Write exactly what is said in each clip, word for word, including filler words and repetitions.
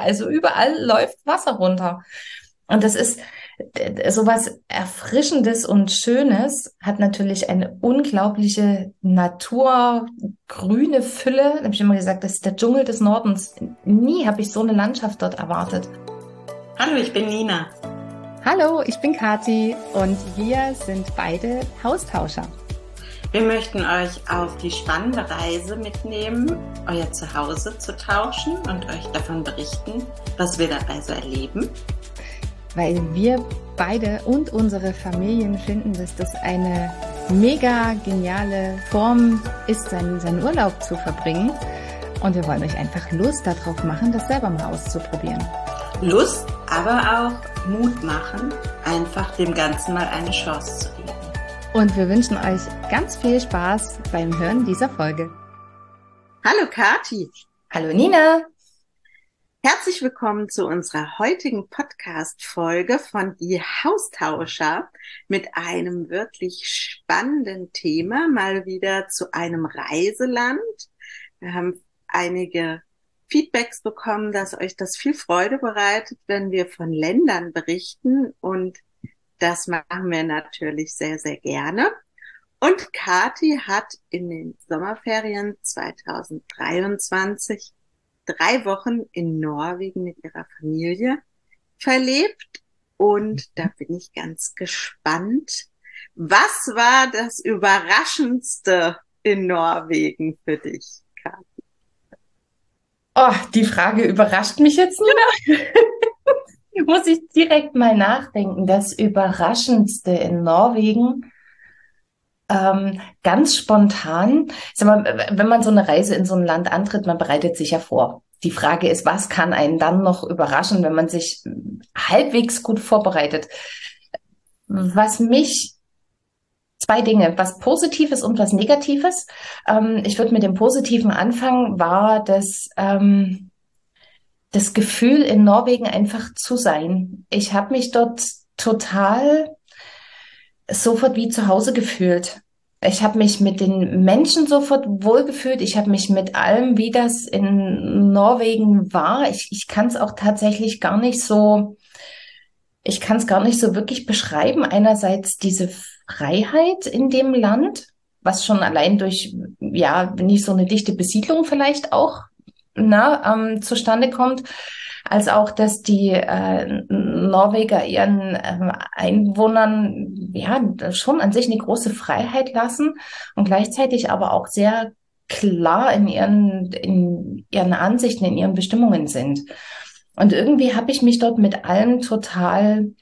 Also überall läuft Wasser runter. Und das ist äh, sowas Erfrischendes und Schönes, hat natürlich eine unglaubliche naturgrüne Fülle. Da habe ich immer gesagt, das ist der Dschungel des Nordens. Nie habe ich so eine Landschaft dort erwartet. Hallo, ich bin Nina. Hallo, ich bin Kathi und wir sind beide Haustauscher. Wir möchten euch auf die spannende Reise mitnehmen, euer Zuhause zu tauschen und euch davon berichten, was wir dabei so erleben. Weil wir beide und unsere Familien finden, dass das eine mega geniale Form ist, seinen, seinen Urlaub zu verbringen. Und wir wollen euch einfach Lust darauf machen, das selber mal auszuprobieren. Lust, aber auch Mut machen, einfach dem Ganzen mal eine Chance zu geben. Und wir wünschen euch ganz viel Spaß beim Hören dieser Folge. Hallo Kathi. Hallo Nina. Herzlich willkommen zu unserer heutigen Podcast-Folge von Die Haustauscher mit einem wirklich spannenden Thema, mal wieder zu einem Reiseland. Wir haben einige Feedbacks bekommen, dass euch das viel Freude bereitet, wenn wir von Ländern berichten, und das machen wir natürlich sehr, sehr gerne. Und Kathi hat in den Sommerferien zwanzig dreiundzwanzig drei Wochen in Norwegen mit ihrer Familie verlebt. Und da bin ich ganz gespannt. Was war das Überraschendste in Norwegen für dich, Kathi? Oh, die Frage überrascht mich jetzt, Nina. Muss ich direkt mal nachdenken. Das Überraschendste in Norwegen, ähm, ganz spontan. Sag mal, wenn man so eine Reise in so ein Land antritt, man bereitet sich ja vor. Die Frage ist, was kann einen dann noch überraschen, wenn man sich halbwegs gut vorbereitet? Was mich Zwei Dinge, was Positives und was Negatives. Ähm, ich würde mit dem Positiven anfangen, war das, ähm, das Gefühl, in Norwegen einfach zu sein. Ich habe mich dort total sofort wie zu Hause gefühlt. Ich habe mich mit den Menschen sofort wohlgefühlt. Ich habe mich mit allem, wie das in Norwegen war. Ich, ich kann es auch tatsächlich gar nicht so, ich kann es gar nicht so wirklich beschreiben. Einerseits diese Freiheit in dem Land, was schon allein durch, ja, nicht so eine dichte Besiedlung vielleicht auch, na, ähm, zustande kommt, als auch, dass die äh, Norweger ihren äh, Einwohnern ja schon an sich eine große Freiheit lassen und gleichzeitig aber auch sehr klar in ihren, in ihren Ansichten, in ihren Bestimmungen sind. Und irgendwie habe ich mich dort mit allem total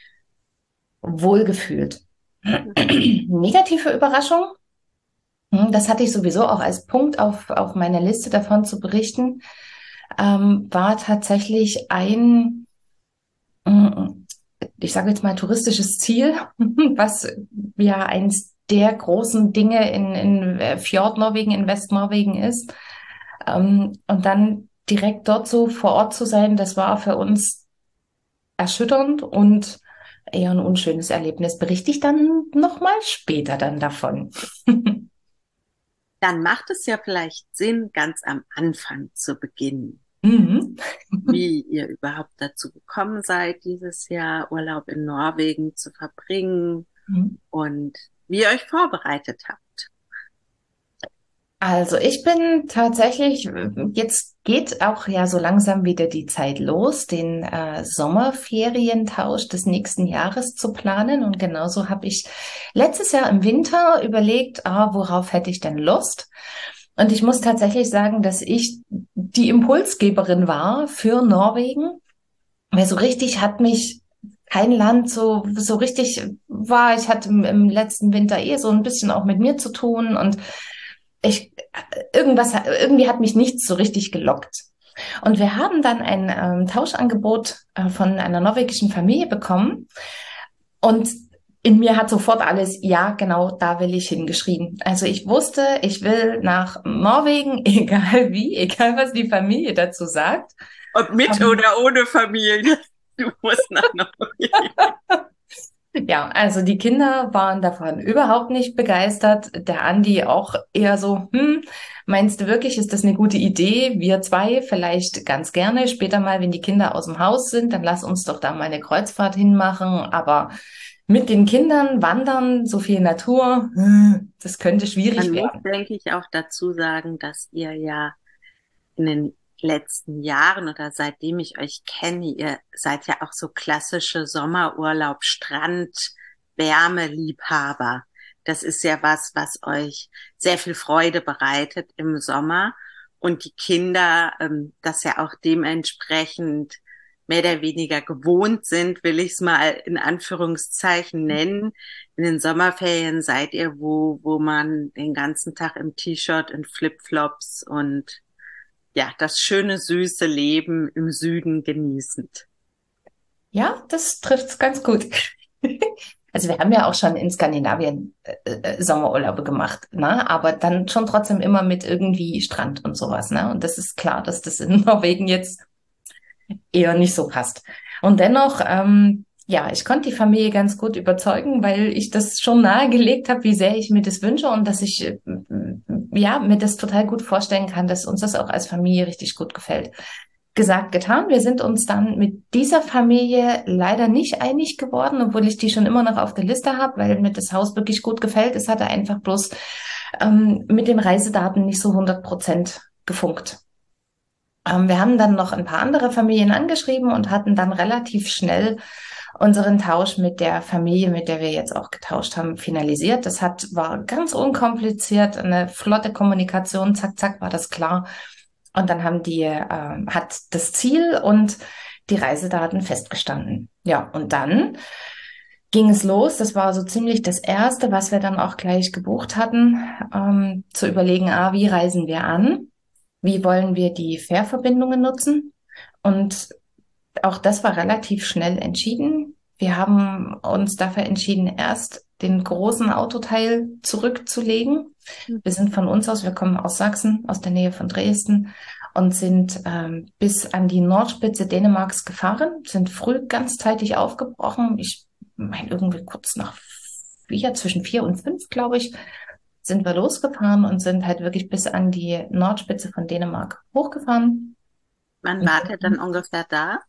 wohlgefühlt. Negative Überraschung, das hatte ich sowieso auch als Punkt auf, auf meiner Liste davon zu berichten, ähm, war tatsächlich ein, ich sage jetzt mal, touristisches Ziel, was ja eins der großen Dinge in, in Fjordnorwegen, in Westnorwegen ist. Ähm, und dann direkt dort so vor Ort zu sein, das war für uns erschütternd und eher ein unschönes Erlebnis. Berichte ich dann nochmal später dann davon. Dann macht es ja vielleicht Sinn, ganz am Anfang zu beginnen. Mhm. Wie ihr überhaupt dazu gekommen seid, dieses Jahr Urlaub in Norwegen zu verbringen, mhm, und wie ihr euch vorbereitet habt. Also ich bin tatsächlich, jetzt geht auch ja so langsam wieder die Zeit los, den äh, Sommerferientausch des nächsten Jahres zu planen. Und genauso habe ich letztes Jahr im Winter überlegt, ah, worauf hätte ich denn Lust? Und ich muss tatsächlich sagen, dass ich die Impulsgeberin war für Norwegen, weil so richtig hat mich kein Land so, so richtig war. Ich hatte im, im letzten Winter eh so ein bisschen auch mit mir zu tun und ich, irgendwas, irgendwie hat mich nichts so richtig gelockt. Und wir haben dann ein ähm, Tauschangebot äh, von einer norwegischen Familie bekommen. Und in mir hat sofort alles, ja, genau, da will ich hingeschrieben. Also ich wusste, ich will nach Norwegen, egal wie, egal was die Familie dazu sagt. Ob mit um, oder ohne Familie, du musst nach Norwegen. Ja, also die Kinder waren davon überhaupt nicht begeistert. Der Andi auch eher so, hm, meinst du wirklich, ist das eine gute Idee? Wir zwei vielleicht ganz gerne. Später mal, wenn die Kinder aus dem Haus sind, dann lass uns doch da mal eine Kreuzfahrt hinmachen. Aber mit den Kindern wandern, so viel Natur, hm, das könnte schwierig Man muss, werden. denke ich, auch dazu sagen, dass ihr ja in den letzten Jahren oder seitdem ich euch kenne, ihr seid ja auch so klassische Sommerurlaub, Strand, Wärmeliebhaber. Das ist ja was, was euch sehr viel Freude bereitet im Sommer und die Kinder ähm, das ja auch dementsprechend mehr oder weniger gewohnt sind, will ich es mal in Anführungszeichen nennen. In den Sommerferien seid ihr wo, wo man den ganzen Tag im T-Shirt, in Flipflops und ja, das schöne, süße Leben im Süden genießend. Ja, das trifft's ganz gut. Also wir haben ja auch schon in Skandinavien äh, äh, Sommerurlaube gemacht, ne? Aber dann schon trotzdem immer mit irgendwie Strand und sowas, ne? Und das ist klar, dass das in Norwegen jetzt eher nicht so passt. Und dennoch, ähm, ja, ich konnte die Familie ganz gut überzeugen, weil ich das schon nahegelegt habe, wie sehr ich mir das wünsche und dass ich, äh, ja, mir das total gut vorstellen kann, dass uns das auch als Familie richtig gut gefällt. Gesagt, getan. Wir sind uns dann mit dieser Familie leider nicht einig geworden, obwohl ich die schon immer noch auf der Liste habe, weil mir das Haus wirklich gut gefällt. Es hatte einfach bloß ähm, mit den Reisedaten nicht so hundert Prozent gefunkt. Ähm, wir haben dann noch ein paar andere Familien angeschrieben und hatten dann relativ schnell unseren Tausch mit der Familie, mit der wir jetzt auch getauscht haben, finalisiert. Das hat, war ganz unkompliziert, eine flotte Kommunikation, zack, zack, war das klar. Und dann haben die, äh, hat das Ziel und die Reisedaten festgestanden. Ja, und dann ging es los. Das war so ziemlich das Erste, was wir dann auch gleich gebucht hatten, ähm, zu überlegen, ah, wie reisen wir an? Wie wollen wir die Fährverbindungen nutzen? Und auch das war relativ schnell entschieden. Wir haben uns dafür entschieden, erst den großen Autoteil zurückzulegen. Wir sind von uns aus, wir kommen aus Sachsen, aus der Nähe von Dresden und sind ähm, bis an die Nordspitze Dänemarks gefahren, sind früh ganzzeitig aufgebrochen. Ich meine, irgendwie kurz nach vier, zwischen vier und fünf, glaube ich, sind wir losgefahren und sind halt wirklich bis an die Nordspitze von Dänemark hochgefahren. Wann wart ihr dann ungefähr da?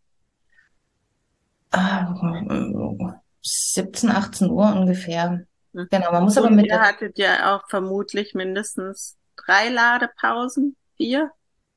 siebzehn, achtzehn Uhr ungefähr. Hm. Genau, man muss Und aber mit ihr der, hattet ja auch vermutlich mindestens drei Ladepausen, vier?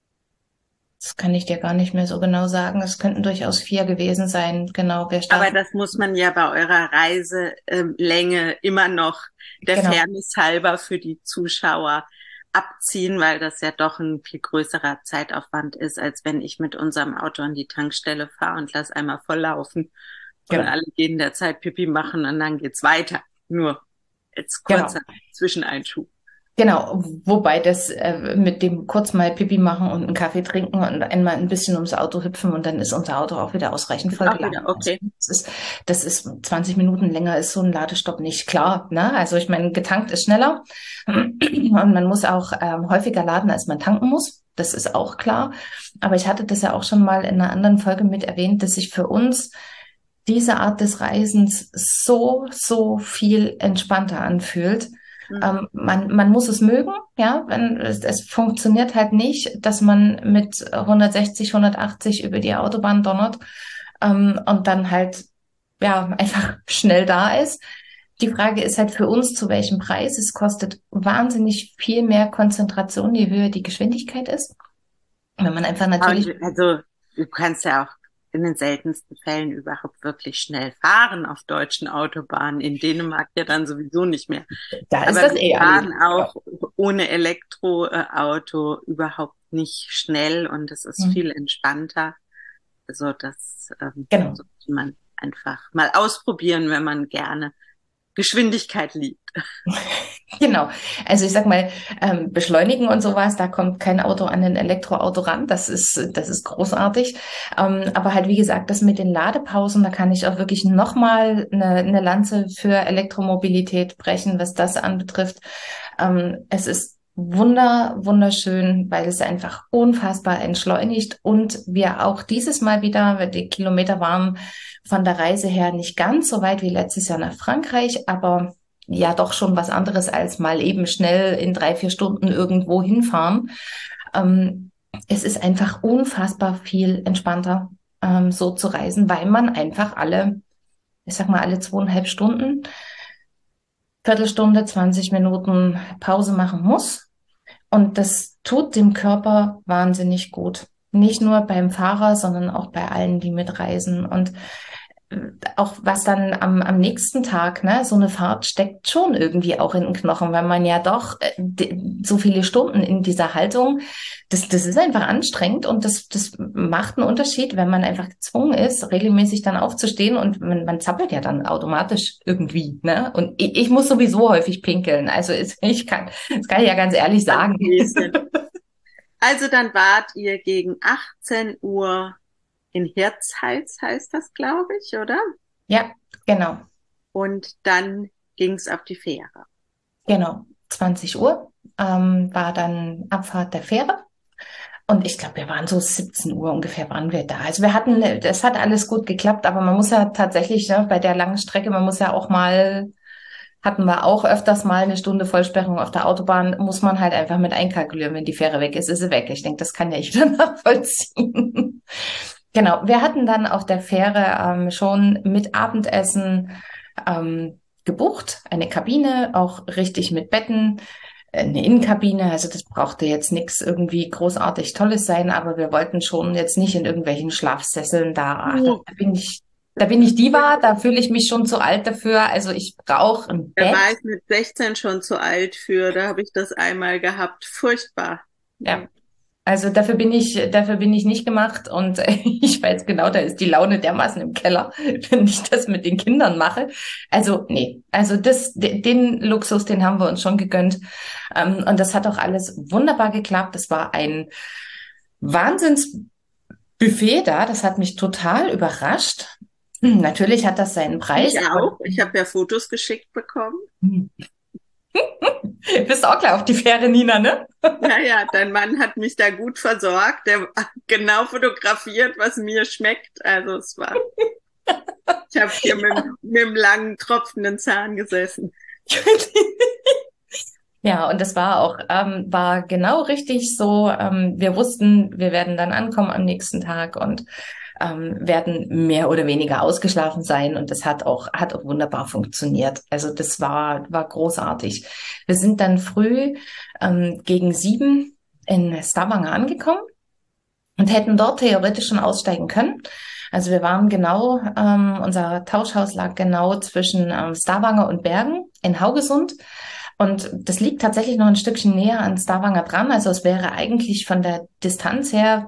das kann ich dir gar nicht mehr so genau sagen. Es könnten durchaus vier gewesen sein. Genau, wir Aber starten. das muss man ja bei eurer Reiselänge immer noch der Genau. Fairness halber für die Zuschauer abziehen, weil das ja doch ein viel größerer Zeitaufwand ist, als wenn ich mit unserem Auto an die Tankstelle fahre und lass einmal volllaufen und Genau. alle gehen derzeit Pipi machen und dann geht's weiter. Nur als Genau. kurzer Zwischeneinschub. Genau, wobei das äh, mit dem kurz mal Pipi machen und einen Kaffee trinken und einmal ein bisschen ums Auto hüpfen und dann ist unser Auto auch wieder ausreichend voll Auch geladen. wieder, okay. Also das ist, das ist zwanzig Minuten länger ist so ein Ladestopp nicht, klar, ne? Also ich meine, getankt ist schneller und man muss auch ähm, häufiger laden, als man tanken muss. Das ist auch klar. Aber ich hatte das ja auch schon mal in einer anderen Folge mit erwähnt, dass sich für uns diese Art des Reisens so, so viel entspannter anfühlt. Mhm. Ähm, man, man muss es mögen, ja, wenn es, es funktioniert halt nicht, dass man mit hundertsechzig, hundertachtzig über die Autobahn donnert ähm, und dann halt ja einfach schnell da ist. Die Frage ist halt für uns, zu welchem Preis. Es kostet wahnsinnig viel mehr Konzentration, je höher die Geschwindigkeit ist. Wenn man einfach natürlich... Also du kannst ja auch in den seltensten Fällen überhaupt wirklich schnell fahren auf deutschen Autobahnen. In Dänemark ja dann sowieso nicht mehr. Da ist Aber das wir eh fahren erledigt. auch ohne Elektroauto überhaupt nicht schnell und es ist Hm. viel entspannter. Also das ähm, Genau. sollte man einfach mal ausprobieren, wenn man gerne Geschwindigkeit liebt. Genau. Also ich sag mal, ähm, beschleunigen und sowas, da kommt kein Auto an ein Elektroauto ran. Das ist, das ist großartig. Ähm, aber halt, wie gesagt, das mit den Ladepausen, da kann ich auch wirklich nochmal eine, eine Lanze für Elektromobilität brechen, was das anbetrifft. Ähm, es ist wunder, wunderschön, weil es einfach unfassbar entschleunigt und wir auch dieses Mal wieder, die Kilometer waren von der Reise her nicht ganz so weit wie letztes Jahr nach Frankreich, aber ja doch schon was anderes als mal eben schnell in drei, vier Stunden irgendwo hinfahren. Ähm, es ist einfach unfassbar viel entspannter, ähm, so zu reisen, weil man einfach alle, ich sag mal, alle zweieinhalb Stunden, Viertelstunde, zwanzig Minuten Pause machen muss. Und das tut dem Körper wahnsinnig gut. Nicht nur beim Fahrer, sondern auch bei allen, die mitreisen. Und auch was dann am, am nächsten Tag, ne, so eine Fahrt steckt schon irgendwie auch in den Knochen, weil man ja doch äh, d- so viele Stunden in dieser Haltung, das, das ist einfach anstrengend und das, das macht einen Unterschied, wenn man einfach gezwungen ist, regelmäßig dann aufzustehen und man, man zappelt ja dann automatisch irgendwie, ne? Und ich, ich muss sowieso häufig pinkeln, also ist, ich kann, das kann ich ja ganz ehrlich sagen. Also dann wart ihr gegen achtzehn Uhr in Hirtshals, heißt das, glaube ich, oder? Ja, genau. Und dann ging es auf die Fähre. Genau, zwanzig Uhr ähm, war dann Abfahrt der Fähre. Und ich glaube, wir waren so siebzehn Uhr ungefähr waren wir da. Also wir hatten, es hat alles gut geklappt, aber man muss ja tatsächlich, ne, bei der langen Strecke, man muss ja auch mal, hatten wir auch öfters mal eine Stunde Vollsperrung auf der Autobahn, muss man halt einfach mit einkalkulieren. Wenn die Fähre weg ist, ist sie weg. Ich denke, das kann ja jeder nachvollziehen. Genau, wir hatten dann auf der Fähre ähm, schon mit Abendessen ähm, gebucht, eine Kabine, auch richtig mit Betten, eine Innenkabine, also das brauchte jetzt nichts irgendwie großartig Tolles sein, aber wir wollten schon jetzt nicht in irgendwelchen Schlafsesseln da, ach, da, da bin ich, da bin ich Diva, da fühle ich mich schon zu alt dafür, also ich brauche ein Da Bett. war ich mit sechzehn schon zu alt für, da habe ich das einmal gehabt. Furchtbar. Ja. Also dafür bin ich, dafür bin ich nicht gemacht und ich weiß genau, da ist die Laune dermaßen im Keller, wenn ich das mit den Kindern mache. Also nee, also das, den Luxus, den haben wir uns schon gegönnt und das hat auch alles wunderbar geklappt. Das war ein Wahnsinnsbuffet da, das hat mich total überrascht. Natürlich hat das seinen Preis. Ich auch. Ich habe ja Fotos geschickt bekommen. Bist auch gleich auf die Fähre, Nina, ne? Ja, ja, dein Mann hat mich da gut versorgt. Der hat genau fotografiert, was mir schmeckt. Also es war, ich habe hier mit, mit dem langen, tropfenden Zahn gesessen. Ja, und das war auch, ähm, war genau richtig so. Ähm, wir wussten, wir werden dann ankommen am nächsten Tag und ähm, werden mehr oder weniger ausgeschlafen sein. Und das hat auch, hat auch wunderbar funktioniert. Also das war, war großartig. Wir sind dann früh ähm, gegen sieben in Stavanger angekommen und hätten dort theoretisch schon aussteigen können. Also wir waren genau, ähm, unser Tauschhaus lag genau zwischen ähm, Stavanger und Bergen in Haugesund. Und das liegt tatsächlich noch ein Stückchen näher an Stavanger dran. Also es wäre eigentlich von der Distanz her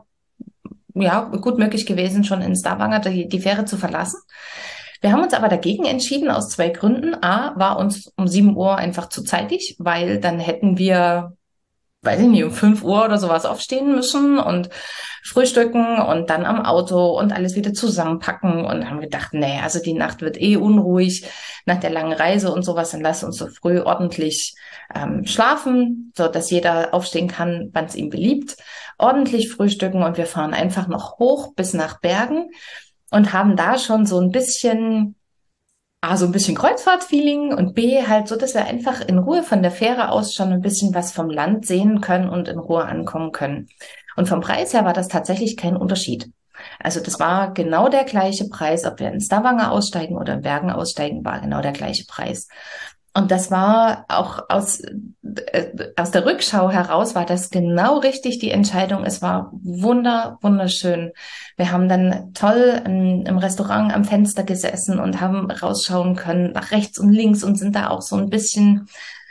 ja gut möglich gewesen, schon in Stavanger die, die Fähre zu verlassen. Wir haben uns aber dagegen entschieden aus zwei Gründen. A, war uns um sieben Uhr einfach zu zeitig, weil dann hätten wir, weiß ich nicht, um fünf Uhr oder sowas aufstehen müssen und frühstücken und dann am Auto und alles wieder zusammenpacken und haben gedacht, nee, also die Nacht wird eh unruhig nach der langen Reise und sowas, dann lass uns so früh ordentlich ähm, schlafen, so dass jeder aufstehen kann, wann es ihm beliebt, ordentlich frühstücken und wir fahren einfach noch hoch bis nach Bergen und haben da schon so ein bisschen A, so ein bisschen Kreuzfahrt-Feeling und B, halt so, dass wir einfach in Ruhe von der Fähre aus schon ein bisschen was vom Land sehen können und in Ruhe ankommen können. Und vom Preis her war das tatsächlich kein Unterschied. Also das war genau der gleiche Preis, ob wir in Stavanger aussteigen oder in Bergen aussteigen, war genau der gleiche Preis. Und das war auch aus, äh, aus der Rückschau heraus war das genau richtig, die Entscheidung. Es war wunder, wunderschön. Wir haben dann toll im, im Restaurant am Fenster gesessen und haben rausschauen können nach rechts und links und sind da auch so ein bisschen,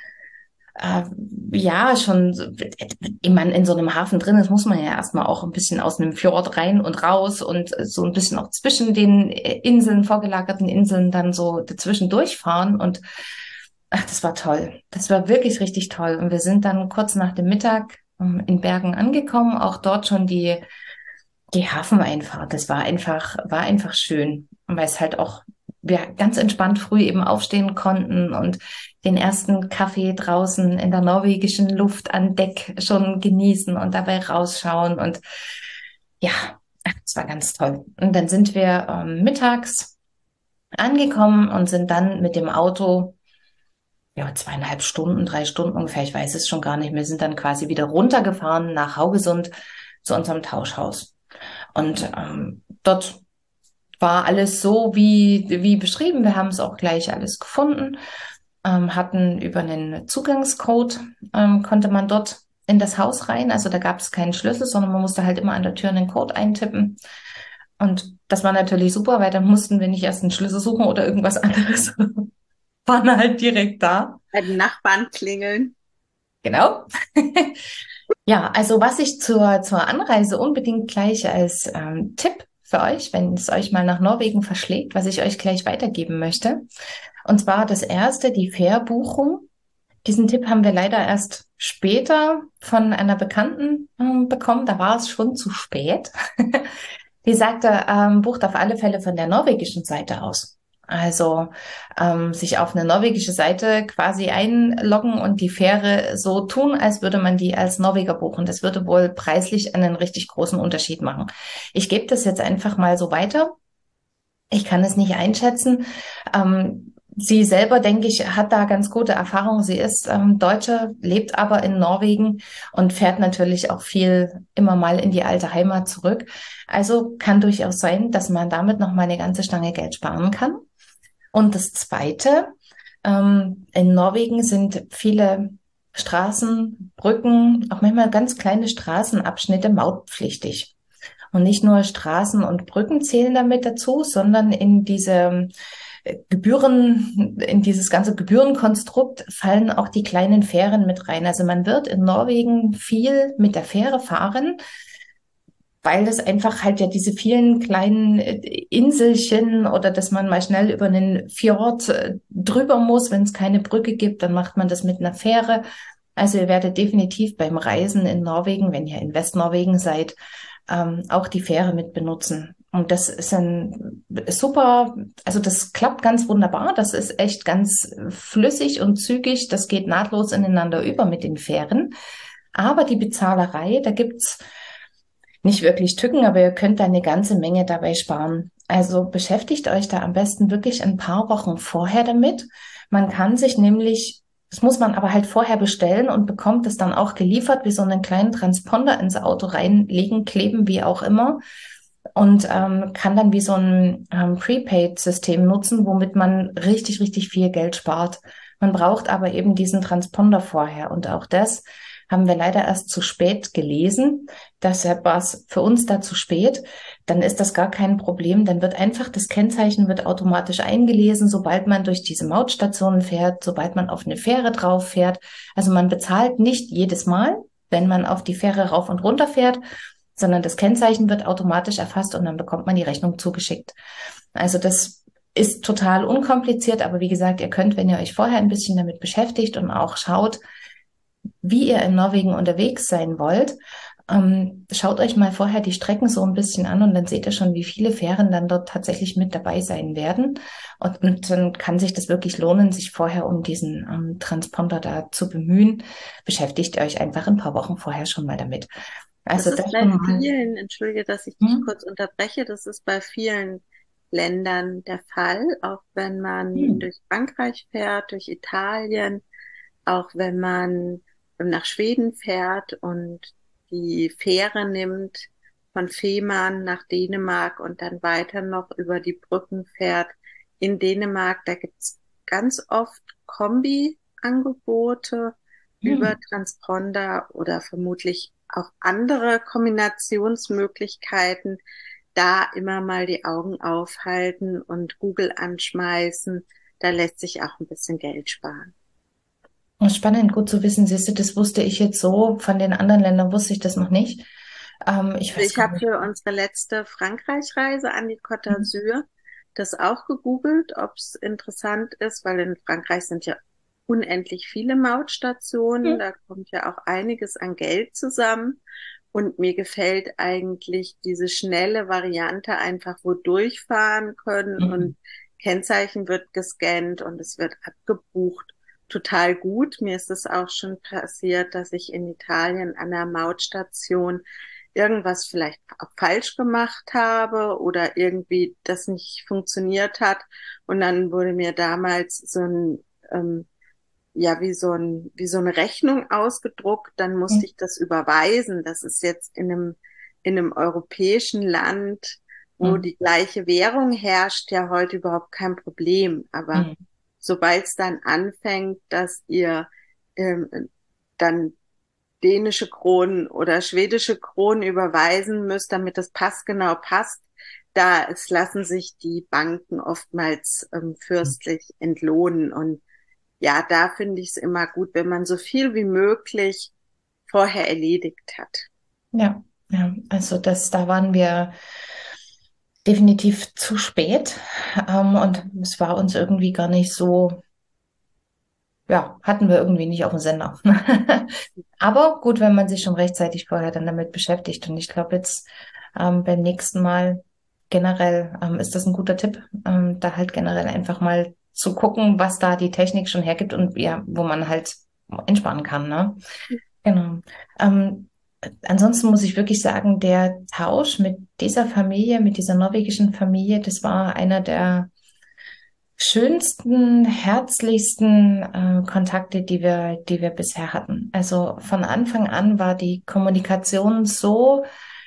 äh, ja, schon, so- ich meine, in so einem Hafen drin ist, muss man ja erstmal auch ein bisschen aus einem Fjord rein und raus und so ein bisschen auch zwischen den Inseln, vorgelagerten Inseln dann so dazwischen durchfahren und ach, das war toll. Das war wirklich richtig toll. Und wir sind dann kurz nach dem Mittag ähm, in Bergen angekommen, auch dort schon die, die Hafeneinfahrt. Das war einfach, war einfach schön. Und weil es halt auch wir ganz entspannt früh eben aufstehen konnten und den ersten Kaffee draußen in der norwegischen Luft an Deck schon genießen und dabei rausschauen. Und ja, es war ganz toll. Und dann sind wir ähm, mittags angekommen und sind dann mit dem Auto, ja, zweieinhalb Stunden, drei Stunden ungefähr, ich weiß es schon gar nicht. Wir sind dann quasi wieder runtergefahren nach Haugesund zu unserem Tauschhaus. Und ähm, dort war alles so wie, wie beschrieben. Wir haben es auch gleich alles gefunden, ähm, hatten über einen Zugangscode, ähm, konnte man dort in das Haus rein. Also da gab es keinen Schlüssel, sondern man musste halt immer an der Tür einen Code eintippen. Und das war natürlich super, weil dann mussten wir nicht erst einen Schlüssel suchen oder irgendwas anderes. Waren halt direkt da. Bei den Nachbarn klingeln. Genau. Ja, also was ich zur, zur Anreise unbedingt gleich als ähm, Tipp für euch, wenn es euch mal nach Norwegen verschlägt, was ich euch gleich weitergeben möchte. Und zwar das erste, die Fährbuchung. Diesen Tipp haben wir leider erst später von einer Bekannten ähm, bekommen. Da war es schon zu spät. Die sagte, ähm, bucht auf alle Fälle von der norwegischen Seite aus. Also ähm, sich auf eine norwegische Seite quasi einloggen und die Fähre so tun, als würde man die als Norweger buchen. Das würde wohl preislich einen richtig großen Unterschied machen. Ich gebe das jetzt einfach mal so weiter. Ich kann es nicht einschätzen. Ähm, sie selber, denke ich, hat da ganz gute Erfahrungen. Sie ist ähm, Deutsche, lebt aber in Norwegen und fährt natürlich auch viel immer mal in die alte Heimat zurück. Also kann durchaus sein, dass man damit noch mal eine ganze Stange Geld sparen kann. Und das Zweite, ähm, in Norwegen sind viele Straßen, Brücken, auch manchmal ganz kleine Straßenabschnitte mautpflichtig. Und nicht nur Straßen und Brücken zählen damit dazu, sondern in diese Gebühren, in dieses ganze Gebührenkonstrukt fallen auch die kleinen Fähren mit rein. Also man wird in Norwegen viel mit der Fähre fahren, weil das einfach halt ja diese vielen kleinen Inselchen oder dass man mal schnell über einen Fjord drüber muss, wenn es keine Brücke gibt, dann macht man das mit einer Fähre. Also ihr werdet definitiv beim Reisen in Norwegen, wenn ihr in Westnorwegen seid, ähm, auch die Fähre mit benutzen. Und das ist ein super, also das klappt ganz wunderbar. Das ist echt ganz flüssig und zügig. Das geht nahtlos ineinander über mit den Fähren. Aber die Bezahlerei, da gibt's nicht wirklich Tücken, aber ihr könnt da eine ganze Menge dabei sparen. Also beschäftigt euch da am besten wirklich ein paar Wochen vorher damit. Man kann sich nämlich, das muss man aber halt vorher bestellen und bekommt es dann auch geliefert, wie so einen kleinen Transponder ins Auto reinlegen, kleben, wie auch immer. Und ähm, kann dann wie so ein ähm, Prepaid-System nutzen, womit man richtig, richtig viel Geld spart. Man braucht aber eben diesen Transponder vorher. Und auch das haben wir leider erst zu spät gelesen. Deshalb war es für uns da zu spät. Dann ist das gar kein Problem. Dann wird einfach das Kennzeichen wird automatisch eingelesen, sobald man durch diese Mautstationen fährt, sobald man auf eine Fähre drauf fährt. Also man bezahlt nicht jedes Mal, wenn man auf die Fähre rauf und runter fährt, sondern das Kennzeichen wird automatisch erfasst und dann bekommt man die Rechnung zugeschickt. Also das ist total unkompliziert, aber wie gesagt, ihr könnt, wenn ihr euch vorher ein bisschen damit beschäftigt und auch schaut, wie ihr in Norwegen unterwegs sein wollt, ähm, schaut euch mal vorher die Strecken so ein bisschen an und dann seht ihr schon, wie viele Fähren dann dort tatsächlich mit dabei sein werden. Und, und dann kann sich das wirklich lohnen, sich vorher um diesen ähm, Transponder da zu bemühen. Beschäftigt ihr euch einfach ein paar Wochen vorher schon mal damit. Also das ist das bei schon mal. vielen, entschuldige, dass ich dich Hm? kurz unterbreche, das ist bei vielen Ländern der Fall, auch wenn man Hm. durch Frankreich fährt, durch Italien, auch wenn man nach Schweden fährt und die Fähre nimmt von Fehmarn nach Dänemark und dann weiter noch über die Brücken fährt in Dänemark. Da gibt's ganz oft Kombi-Angebote über Hm. Transponder oder vermutlich auch andere Kombinationsmöglichkeiten. Da immer mal die Augen aufhalten und Google anschmeißen. Da lässt sich auch ein bisschen Geld sparen. Spannend, gut zu wissen. Siehst du, das wusste ich jetzt so. Von den anderen Ländern wusste ich das noch nicht. Ähm, ich weiß Ich gar habe nicht. für unsere letzte Frankreich-Reise an die Côte d'Azur das auch gegoogelt, ob es interessant ist, weil in Frankreich sind ja unendlich viele Mautstationen. Hm. Da kommt ja auch einiges an Geld zusammen. Und mir gefällt eigentlich diese schnelle Variante, einfach wo durchfahren können Mhm. und Kennzeichen wird gescannt und es wird abgebucht. Total gut. Mir ist es auch schon passiert, dass ich in Italien an der Mautstation irgendwas vielleicht auch falsch gemacht habe oder irgendwie das nicht funktioniert hat. Und dann wurde mir damals so ein, ähm, ja, wie so ein, wie so eine Rechnung ausgedruckt. Dann musste ich das überweisen. Das ist jetzt in einem, in einem europäischen Land, wo Mhm. die gleiche Währung herrscht, ja heute überhaupt kein Problem. Aber Mhm. sobald es dann anfängt, dass ihr ähm, dann dänische Kronen oder schwedische Kronen überweisen müsst, damit das passgenau passt, da es lassen sich die Banken oftmals ähm, fürstlich entlohnen. Und ja, da finde ich es immer gut, wenn man so viel wie möglich vorher erledigt hat. Ja, ja, also das, da waren wir definitiv zu spät. Ähm, und es war uns irgendwie gar nicht so, ja, hatten wir irgendwie nicht auf dem Sender. Aber gut, wenn man sich schon rechtzeitig vorher dann damit beschäftigt. Und ich glaube jetzt ähm, beim nächsten Mal generell ähm, ist das ein guter Tipp, ähm, da halt generell einfach mal zu gucken, was da die Technik schon hergibt und ja, wo man halt entspannen kann, ne? Genau. Ähm, ansonsten muss ich wirklich sagen, der Tausch mit dieser Familie, mit dieser norwegischen Familie, das war einer der schönsten, herzlichsten äh, Kontakte, die wir, die wir bisher hatten. Also von Anfang an war die Kommunikation so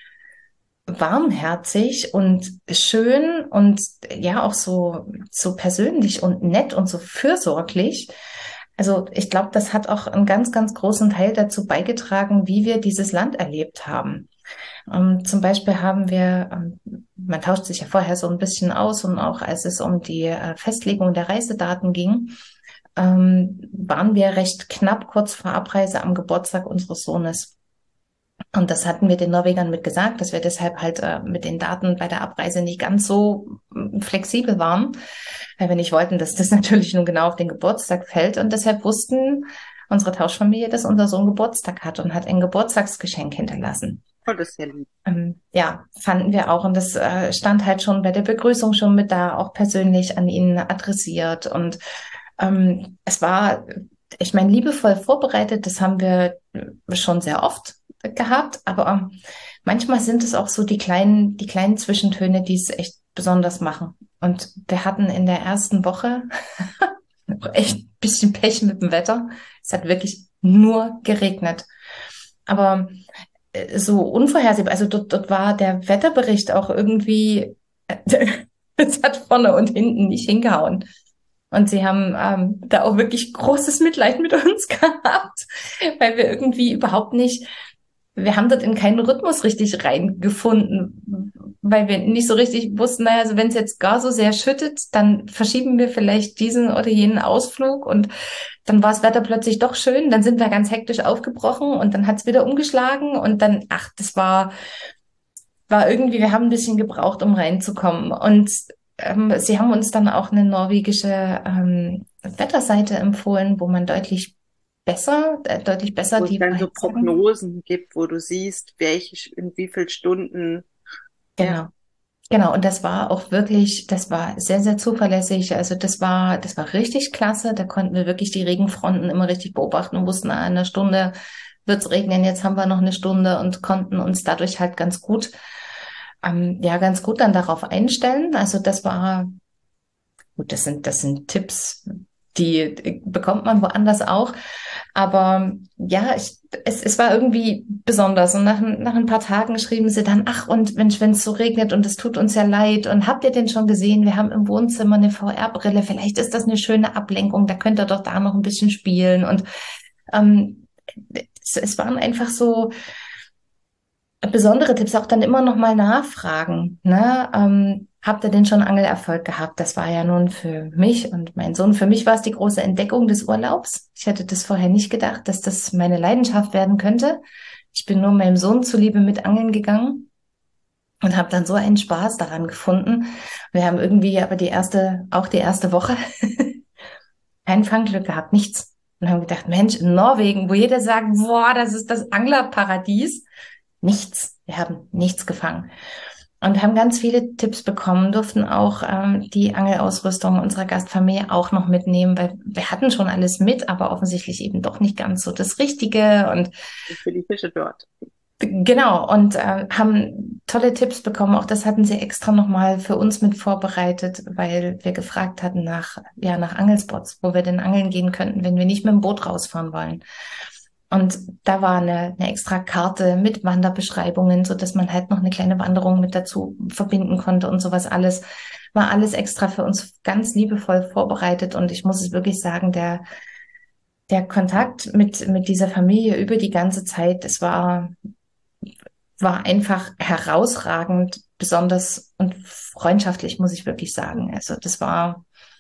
warmherzig und schön und ja auch so, so persönlich und nett und so fürsorglich. Also ich glaube, das hat auch einen ganz, ganz großen Teil dazu beigetragen, wie wir dieses Land erlebt haben. Ähm, zum Beispiel haben wir, ähm, man tauscht sich ja vorher so ein bisschen aus und auch als es um die äh, Festlegung der Reisedaten ging, ähm, waren wir recht knapp kurz vor Abreise am Geburtstag unseres Sohnes. Und das hatten wir den Norwegern mit gesagt, dass wir deshalb halt äh, mit den Daten bei der Abreise nicht ganz so mm, flexibel waren, weil wir nicht wollten, dass das natürlich nun genau auf den Geburtstag fällt. Und deshalb wussten unsere Tauschfamilie, dass unser Sohn Geburtstag hat und hat ein Geburtstagsgeschenk hinterlassen. Oh, das ist ja lieb. Ähm, ja, fanden wir auch. Und das äh, stand halt schon bei der Begrüßung schon mit da, auch persönlich an ihn adressiert. Und ähm, es war, ich meine, liebevoll vorbereitet, das haben wir schon sehr oft gehabt, aber ähm, manchmal sind es auch so die kleinen, die kleinen Zwischentöne, die es echt besonders machen. Und wir hatten in der ersten Woche echt ein bisschen Pech mit dem Wetter. Es hat wirklich nur geregnet. Aber äh, so unvorhersehbar, also dort, dort war der Wetterbericht auch irgendwie, es hat vorne und hinten nicht hingehauen. Und sie haben ähm, da auch wirklich großes Mitleid mit uns gehabt, weil wir irgendwie überhaupt nicht, wir haben dort in keinen Rhythmus richtig reingefunden, weil wir nicht so richtig wussten, naja, also wenn es jetzt gar so sehr schüttet, dann verschieben wir vielleicht diesen oder jenen Ausflug und dann war das Wetter plötzlich doch schön, dann sind wir ganz hektisch aufgebrochen und dann hat es wieder umgeschlagen und dann, ach, das war, war irgendwie, wir haben ein bisschen gebraucht, um reinzukommen. Und ähm, sie haben uns dann auch eine norwegische ähm, Wetterseite empfohlen, wo man deutlich besser, äh, deutlich besser Wo es die dann so Vorhersagen. Prognosen gibt, wo du siehst, welche in wie viel Stunden. Genau. Ja, Genau, und das war auch wirklich, das war sehr, sehr zuverlässig. Also das war, das war richtig klasse. Da konnten wir wirklich die Regenfronten immer richtig beobachten und wussten, ah, in einer Stunde wird's regnen, jetzt haben wir noch eine Stunde und konnten uns dadurch halt ganz gut, ähm, ja, ganz gut dann darauf einstellen. Also das war, gut, das sind, das sind Tipps, die bekommt man woanders auch. Aber ja, ich, es, es war irgendwie besonders. Und nach, nach ein paar Tagen schrieben sie dann, ach, und Mensch, wenn es so regnet und es tut uns ja leid. Und habt ihr denn schon gesehen? Wir haben im Wohnzimmer eine V R-Brille. Vielleicht ist das eine schöne Ablenkung. Da könnt ihr doch da noch ein bisschen spielen. Und ähm, es, es waren einfach so besondere Tipps, auch dann immer noch mal nachfragen. Ne? Ähm, habt ihr denn schon Angelerfolg gehabt? Das war ja nun für mich und meinen Sohn. Für mich war es die große Entdeckung des Urlaubs. Ich hätte das vorher nicht gedacht, dass das meine Leidenschaft werden könnte. Ich bin nur meinem Sohn zuliebe mit Angeln gegangen und habe dann so einen Spaß daran gefunden. Wir haben irgendwie aber die erste, auch die erste Woche kein Fangglück gehabt, nichts. Und haben gedacht, Mensch, in Norwegen, wo jeder sagt, boah, das ist das Anglerparadies. Nichts. Wir haben nichts gefangen. und haben ganz viele Tipps bekommen, durften auch ähm, die Angelausrüstung unserer Gastfamilie auch noch mitnehmen, weil wir hatten schon alles mit, aber offensichtlich eben doch nicht ganz so das Richtige. Und Für die Fische dort. genau, und äh, haben tolle Tipps bekommen. Auch das hatten sie extra nochmal für uns mit vorbereitet, weil wir gefragt hatten nach, ja, nach Angelspots, wo wir denn angeln gehen könnten, wenn wir nicht mit dem Boot rausfahren wollen. Und da war eine, eine extra Karte mit Wanderbeschreibungen, so dass man halt noch eine kleine Wanderung mit dazu verbinden konnte und sowas alles. War alles extra für uns ganz liebevoll vorbereitet. Und ich muss es wirklich sagen, der, der Kontakt mit, mit dieser Familie über die ganze Zeit, es war, war einfach herausragend, besonders und freundschaftlich, muss ich wirklich sagen. Also das war,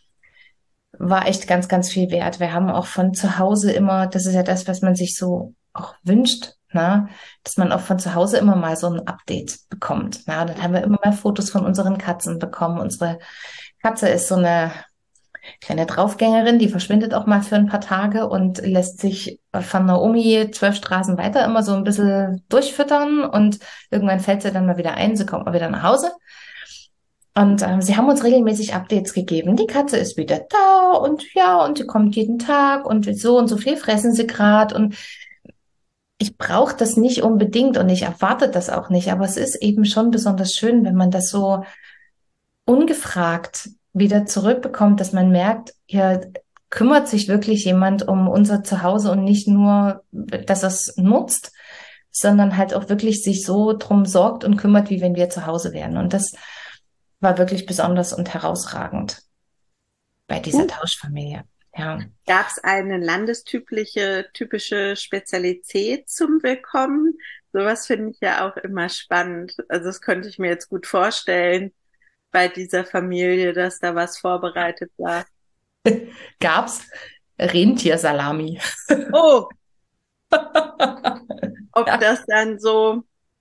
war echt ganz, ganz viel wert. Wir haben auch von zu Hause immer, das ist ja das, was man sich so auch wünscht, ne? Dass man auch von zu Hause immer mal so ein Update bekommt. Na, dann haben wir immer mal Fotos von unseren Katzen bekommen. Unsere Katze ist so eine kleine Draufgängerin, die verschwindet auch mal für ein paar Tage und lässt sich von Naomi zwölf Straßen weiter immer so ein bisschen durchfüttern und irgendwann fällt sie dann mal wieder ein, sie kommt mal wieder nach Hause. Und ähm, sie haben uns regelmäßig Updates gegeben. Die Katze ist wieder da und ja, und sie kommt jeden Tag und so und so viel fressen sie gerade. Und ich brauche das nicht unbedingt und ich erwarte das auch nicht. Aber es ist eben schon besonders schön, wenn man das so ungefragt wieder zurückbekommt, dass man merkt, hier kümmert sich wirklich jemand um unser Zuhause und nicht nur, dass er es nutzt, sondern halt auch wirklich sich so drum sorgt und kümmert, wie wenn wir zu Hause wären. Und das war wirklich besonders und herausragend bei dieser Gut. Tauschfamilie. Ja. Gab es eine landestypische typische Spezialität zum Willkommen? Sowas finde ich ja auch immer spannend. Also das könnte ich mir jetzt gut vorstellen bei dieser Familie, dass da was vorbereitet war. Gab's Rentiersalami. Oh, ob Ja. das dann so,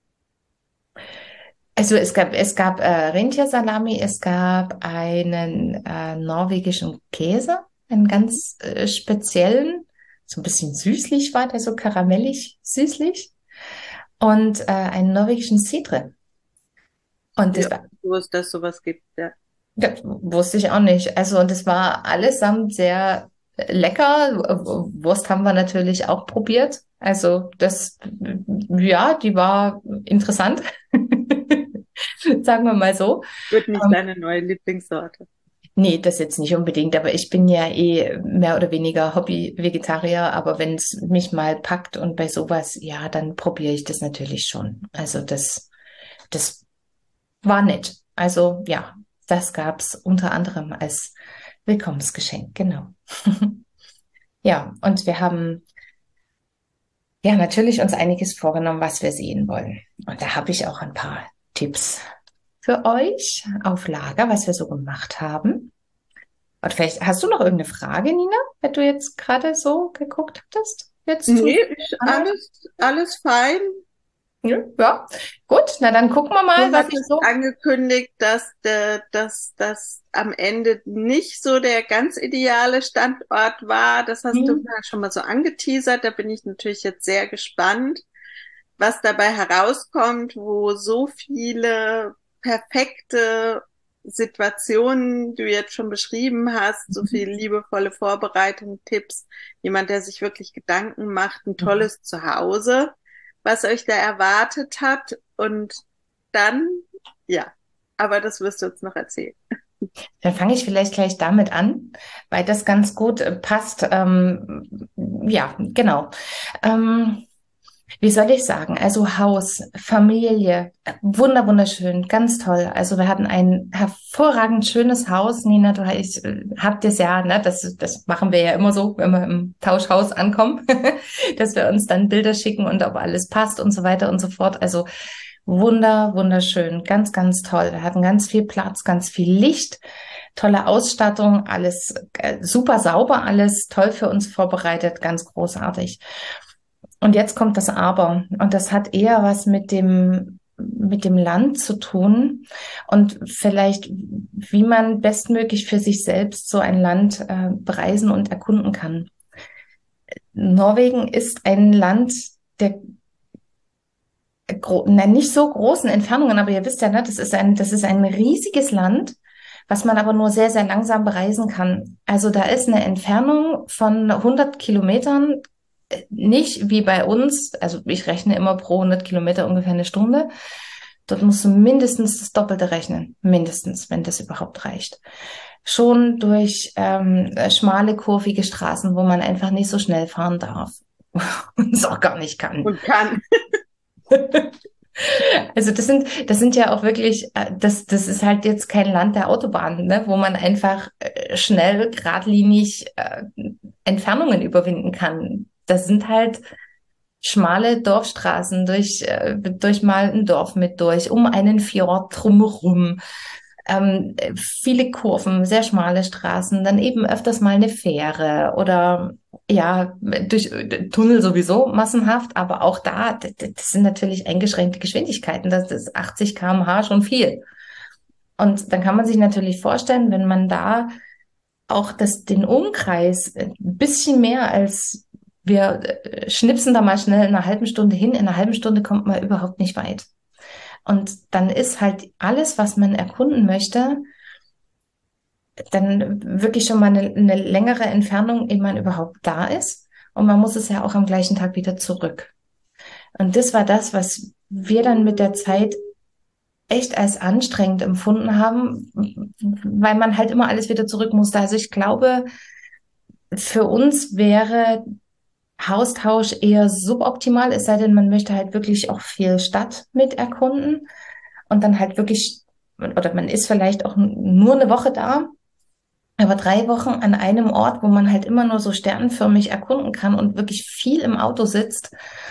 Also es gab, es gab äh, Rentiersalami, es gab einen äh, norwegischen Käse, einen ganz äh, speziellen, so ein bisschen süßlich war der, so karamellig süßlich, und äh, einen norwegischen Cidre. Und das ja, war, so ist, dass sowas gibt, ja. das wusste ich auch nicht. Also und es war allesamt sehr lecker. W- Wurst haben wir natürlich auch probiert. Also das, ja, die war interessant. Sagen wir mal so. Wird nicht Ähm, deine neue Lieblingssorte. Nee, das jetzt nicht unbedingt, aber ich bin ja eh mehr oder weniger Hobby-Vegetarier, aber wenn es mich mal packt und bei sowas, ja, dann probiere ich das natürlich schon. Also das, das war nett. Also ja, das gab's unter anderem als Willkommensgeschenk, genau. Ja, und wir haben ja natürlich uns einiges vorgenommen, was wir sehen wollen. Und da habe ich auch ein paar Tipps für euch auf Lager, was wir so gemacht haben. Und vielleicht hast du noch irgendeine Frage, Nina, wenn du jetzt gerade so geguckt hattest? Jetzt zu Nee, ist alles, alles fein. ja, ja, gut, na dann gucken wir mal, Du was ich hattest so. angekündigt, dass der, dass das am Ende nicht so der ganz ideale Standort war. Das hast du Hm. ja schon mal so angeteasert. Da bin ich natürlich jetzt sehr gespannt, was dabei herauskommt, wo so viele perfekte Situationen du jetzt schon beschrieben hast, so viel liebevolle Vorbereitung, Tipps, jemand, der sich wirklich Gedanken macht, ein tolles Zuhause, was euch da erwartet hat. Und dann, ja, aber das wirst du uns noch erzählen. Dann fange ich vielleicht gleich damit an, weil das ganz gut äh, passt. Ähm, ja, genau. Ähm, wie soll ich sagen? Also Haus, Familie, äh, wunder, wunderschön, ganz toll. Also wir hatten ein hervorragend schönes Haus. Nina, du ich, äh, habt es ja, ne? Das, das machen wir ja immer so, wenn wir im Tauschhaus ankommen, dass wir uns dann Bilder schicken und ob alles passt und so weiter und so fort. Also wunder, wunderschön, ganz, ganz toll. Wir hatten ganz viel Platz, ganz viel Licht, tolle Ausstattung, alles äh, super sauber, alles toll für uns vorbereitet, ganz großartig. Und jetzt kommt das Aber. Und das hat eher was mit dem, mit dem Land zu tun und vielleicht, wie man bestmöglich für sich selbst so ein Land äh, bereisen und erkunden kann. Norwegen ist ein Land der gro nein, nicht so großen Entfernungen, aber ihr wisst ja, ne, das ist ein, das ist ein riesiges Land, was man aber nur sehr, sehr langsam bereisen kann. Also da ist eine Entfernung von hundert Kilometern, äh, nicht wie bei uns, also ich rechne immer pro hundert Kilometer ungefähr eine Stunde. Dort musst du mindestens das Doppelte rechnen, mindestens, wenn das überhaupt reicht. Schon durch ähm, schmale, kurvige Straßen, wo man einfach nicht so schnell fahren darf und es auch gar nicht kann. Und kann. Also das sind, das sind ja auch wirklich, äh, das, das ist halt jetzt kein Land der Autobahnen, ne, wo man einfach äh, schnell, geradlinig äh, Entfernungen überwinden kann. Das sind halt schmale Dorfstraßen durch, äh, durch mal ein Dorf mit durch, um einen Fjord drumherum. Ähm, viele Kurven, sehr schmale Straßen, dann eben öfters mal eine Fähre oder ja, durch äh, Tunnel sowieso massenhaft, aber auch da, das, das sind natürlich eingeschränkte Geschwindigkeiten. Das ist achtzig Kilometer pro Stunde schon viel. Und dann kann man sich natürlich vorstellen, wenn man da auch das, den Umkreis ein bisschen mehr als wir äh, schnipsen da mal schnell in einer halben Stunde hin, in einer halben Stunde kommt man überhaupt nicht weit. Und dann ist halt alles, was man erkunden möchte, dann wirklich schon mal eine, eine längere Entfernung, ehe man überhaupt da ist. Und man muss es ja auch am gleichen Tag wieder zurück. Und das war das, was wir dann mit der Zeit echt als anstrengend empfunden haben, weil man halt immer alles wieder zurück musste. Also ich glaube, für uns wäre Haustausch eher suboptimal, es sei denn, man möchte halt wirklich auch viel Stadt mit erkunden und dann halt wirklich, oder man ist vielleicht auch nur eine Woche da, aber drei Wochen an einem Ort, wo man halt immer nur so sternförmig erkunden kann und wirklich viel im Auto sitzt,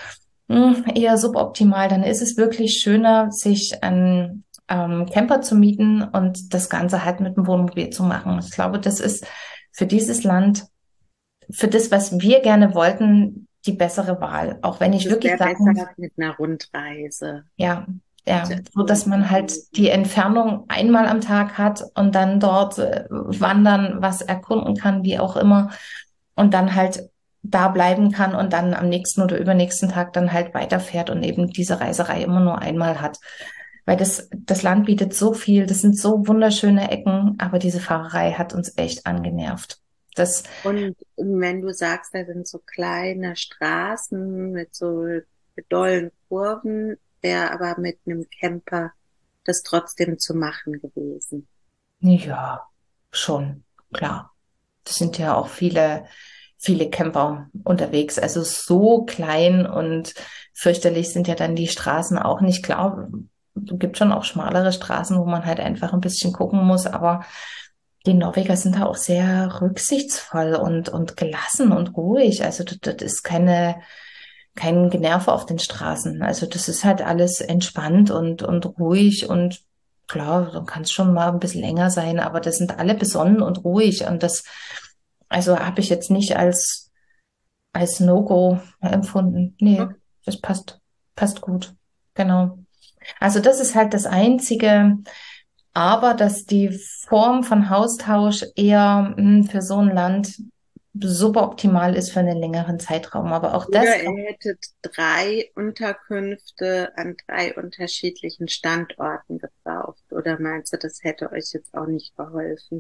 eher suboptimal. Dann ist es wirklich schöner, sich einen ähm, Camper zu mieten und das Ganze halt mit dem Wohnmobil zu machen. Ich glaube, das ist für dieses Land, für das, was wir gerne wollten, die bessere Wahl. Auch wenn ich Das wirklich wäre sagen besser muss, mit einer Rundreise. ja, ja, so dass man halt die Entfernung einmal am Tag hat und dann dort äh, wandern, was erkunden kann, wie auch immer, und dann halt da bleiben kann und dann am nächsten oder übernächsten Tag dann halt weiterfährt und eben diese Reiserei immer nur einmal hat. Weil das, das Land bietet so viel, das sind so wunderschöne Ecken, aber diese Fahrerei hat uns echt angenervt. Das, Und wenn du sagst, da sind so kleine Straßen mit so dollen Kurven, wäre aber mit einem Camper das trotzdem zu machen gewesen. ja, schon, klar. Das sind ja auch viele, viele Camper unterwegs. Also so klein und fürchterlich sind ja dann die Straßen auch nicht. Klar, es gibt schon auch schmalere Straßen, wo man halt einfach ein bisschen gucken muss, aber die Norweger sind da auch sehr rücksichtsvoll und, und gelassen und ruhig. Also das, das ist keine, kein Generve auf den Straßen. Also das ist halt alles entspannt und, und ruhig und klar, so kann es schon mal ein bisschen länger sein, aber das sind alle besonnen und ruhig und das, also habe ich jetzt nicht als, als No-Go empfunden. Nee, Okay. das passt, passt gut. Genau. Also das ist halt das Einzige, aber dass die Form von Haustausch eher mh, für so ein Land super optimal ist für einen längeren Zeitraum. Aber auch das, Oder ihr hättet drei Unterkünfte an drei unterschiedlichen Standorten gebraucht. Oder meinst du, das hätte euch jetzt auch nicht geholfen?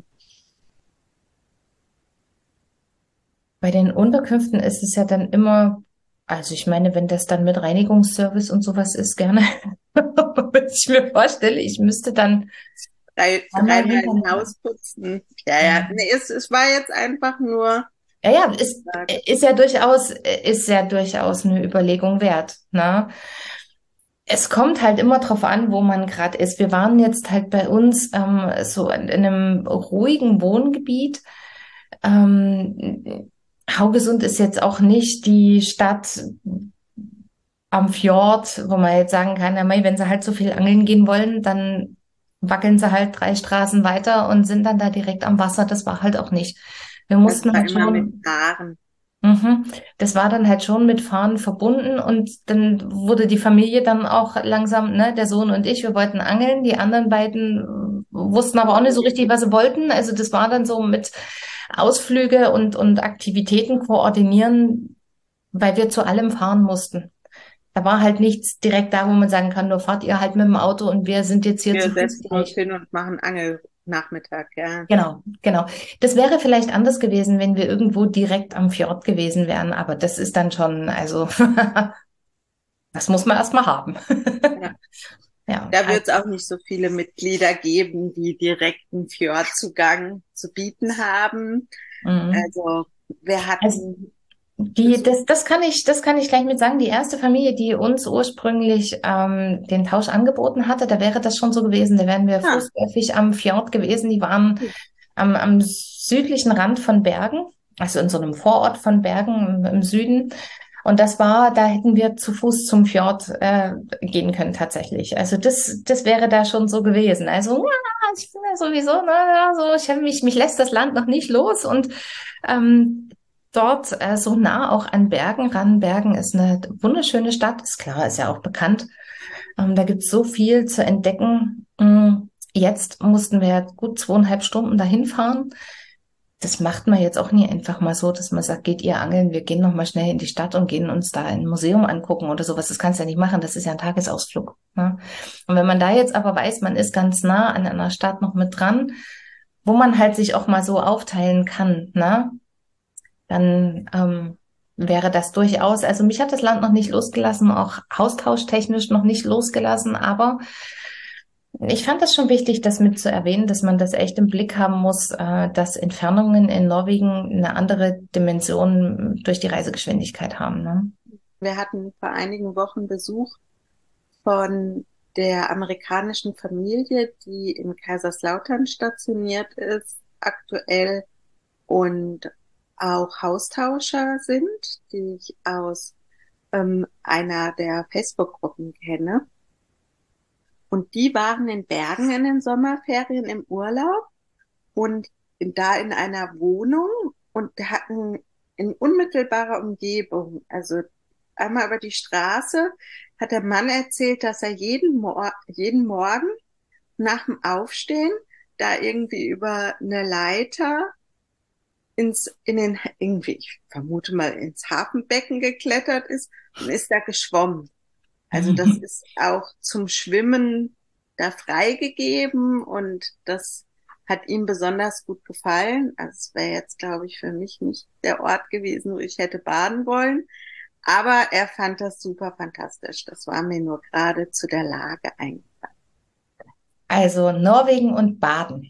bei den Unterkünften ist es ja dann immer, also ich meine, wenn das dann mit Reinigungsservice und sowas ist, gerne. Wenn ich mir vorstelle, ich müsste dann Drei, einmal dreimal ein hintereinander. Haus putzen. Ja, ja. Nee, es, es war jetzt einfach nur. Ja, ja, ist, ist ja durchaus, ist ja durchaus eine Überlegung wert, ne? Es kommt halt immer drauf an, wo man gerade ist. Wir waren jetzt halt bei uns ähm, so in, in einem ruhigen Wohngebiet. Ähm, Haugesund ist jetzt auch nicht die Stadt am Fjord, wo man jetzt sagen kann, na mei, wenn sie halt so viel angeln gehen wollen, dann wackeln sie halt drei Straßen weiter und sind dann da direkt am Wasser. Das war halt auch nicht. Wir Das mussten war halt immer mit schon, Haaren. mhm, das war dann halt schon mit Fahren verbunden und dann wurde die Familie dann auch langsam, ne, der Sohn und ich, wir wollten angeln. Die anderen beiden wussten aber auch nicht so richtig, was sie wollten. Also das war dann so mit Ausflüge und, und Aktivitäten koordinieren, weil wir zu allem fahren mussten. Da war halt nichts direkt da, wo man sagen kann, nur fahrt ihr halt mit dem Auto und wir sind jetzt hier Wir zu Fuß setzen uns gleich. hin und machen Angelnachmittag, ja. Genau, genau. Das wäre vielleicht anders gewesen, wenn wir irgendwo direkt am Fjord gewesen wären, aber das ist dann schon, also das muss man erstmal haben. Ja. Ja, Da wird es also, auch nicht so viele Mitglieder geben, die direkten Fjordzugang zu bieten haben. mhm. Also wir Also hatten die, Besuch. das, das kann ich, das kann ich gleich mit sagen. Die erste Familie, die uns ursprünglich ähm, den Tausch angeboten hatte, da wäre das schon so gewesen. Da wären wir Ah, fußläufig am Fjord gewesen. Die waren am, am südlichen Rand von Bergen, also in so einem Vorort von Bergen im, im Süden. Und das war, da hätten wir zu Fuß zum Fjord äh, gehen können tatsächlich. Also das, das wäre da schon so gewesen. Also ja, ich bin ja sowieso, ne, ja, so, ich habe mich, mich lässt das Land noch nicht los und ähm, dort äh, so nah auch an Bergen ran. Bergen ist eine wunderschöne Stadt, ist klar, ist ja auch bekannt. Ähm, da gibt's so viel zu entdecken. Mm, Jetzt mussten wir gut zweieinhalb Stunden dahin fahren. Das macht man jetzt auch nie einfach mal so, dass man sagt, geht ihr angeln, wir gehen noch mal schnell in die Stadt und gehen uns da ein Museum angucken oder sowas. Das kannst du ja nicht machen, das ist ja ein Tagesausflug. Ne? Und wenn man da jetzt aber weiß, man ist ganz nah an einer Stadt noch mit dran, wo man halt sich auch mal so aufteilen kann, ne? Dann ähm, wäre das durchaus, also mich hat das Land noch nicht losgelassen, auch austauschtechnisch noch nicht losgelassen, aber ich fand das schon wichtig, das mit zu erwähnen, dass man das echt im Blick haben muss, äh, dass Entfernungen in Norwegen eine andere Dimension durch die Reisegeschwindigkeit haben. Ne? Wir hatten vor einigen Wochen Besuch von der amerikanischen Familie, die in Kaiserslautern stationiert ist, aktuell und auch Haustauscher sind, die ich aus ähm, einer der Facebook-Gruppen kenne. Und die waren in Bergen in den Sommerferien im Urlaub und in, da in einer Wohnung und hatten in unmittelbarer Umgebung, also einmal über die Straße, hat der Mann erzählt, dass er jeden, Mor jeden Morgen nach dem Aufstehen da irgendwie über eine Leiter ins, in den, irgendwie, ich vermute mal, ins Hafenbecken geklettert ist und ist da geschwommen. Also das ist auch zum Schwimmen da freigegeben und das hat ihm besonders gut gefallen. Also es wäre jetzt, glaube ich, für mich nicht der Ort gewesen, wo ich hätte baden wollen. Aber er fand das super fantastisch. Das war mir nur gerade zu der Lage eingefallen. Also Norwegen und Baden.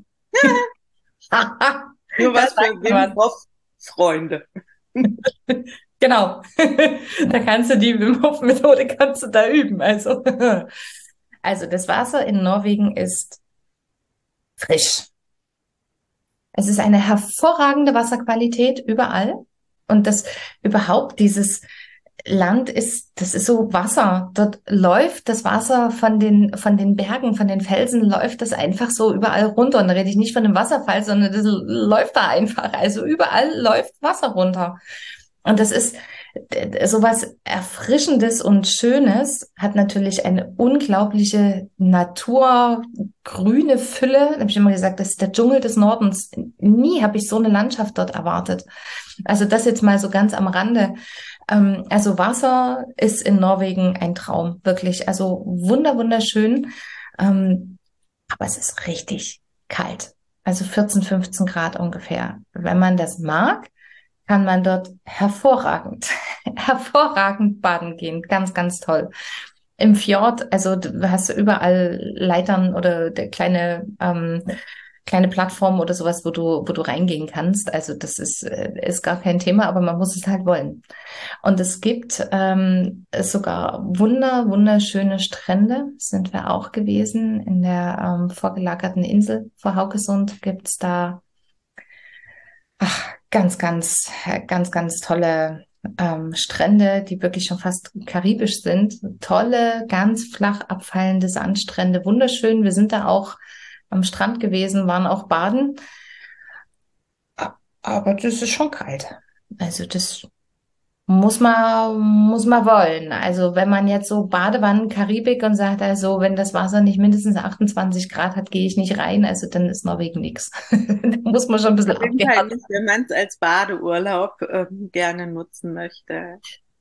Nur was Das für sagt Wim man. Hof Freunde. Genau. Da kannst du die Wim Hof Methode kannst du da üben. Also, also das Wasser in Norwegen ist frisch. Es ist eine hervorragende Wasserqualität überall. Und das überhaupt dieses Land ist, das ist so Wasser. Dort läuft das Wasser von den, von den Bergen, von den Felsen, läuft das einfach so überall runter. Und da rede ich nicht von einem Wasserfall, sondern das läuft da einfach. Also überall läuft Wasser runter. Und das ist sowas Erfrischendes und Schönes, hat natürlich eine unglaubliche naturgrüne Fülle. Da habe ich immer gesagt, das ist der Dschungel des Nordens. Nie habe ich so eine Landschaft dort erwartet. Also das jetzt mal so ganz am Rande. Ähm, also Wasser ist in Norwegen ein Traum, wirklich. Also wunder, wunderschön. Ähm, aber es ist richtig kalt. Also vierzehn, fünfzehn Grad ungefähr. Wenn man das mag, kann man dort hervorragend, hervorragend baden gehen. Ganz, ganz toll. Im Fjord, also du hast überall Leitern oder kleine, ähm, kleine Plattformen oder sowas, wo du, wo du reingehen kannst. Also das ist, ist gar kein Thema, aber man muss es halt wollen. Und es gibt ähm, sogar wunder, wunderschöne Strände, sind wir auch gewesen. In der ähm, vorgelagerten Insel vor Haugesund gibt's da ach, ganz, ganz, ganz, ganz tolle ähm, Strände, die wirklich schon fast karibisch sind. Tolle, ganz flach abfallende Sandstrände, wunderschön. Wir sind da auch am Strand gewesen, waren auch baden. Aber das ist schon kalt. Also das muss man, muss man wollen. Also wenn man jetzt so Badewannen Karibik und sagt, also wenn das Wasser nicht mindestens achtundzwanzig Grad hat, gehe ich nicht rein. Also dann ist Norwegen nichts. Da muss man schon ein bisschen Auf jeden Fall abgehärtet. nicht, wenn man es als Badeurlaub ähm, gerne nutzen möchte.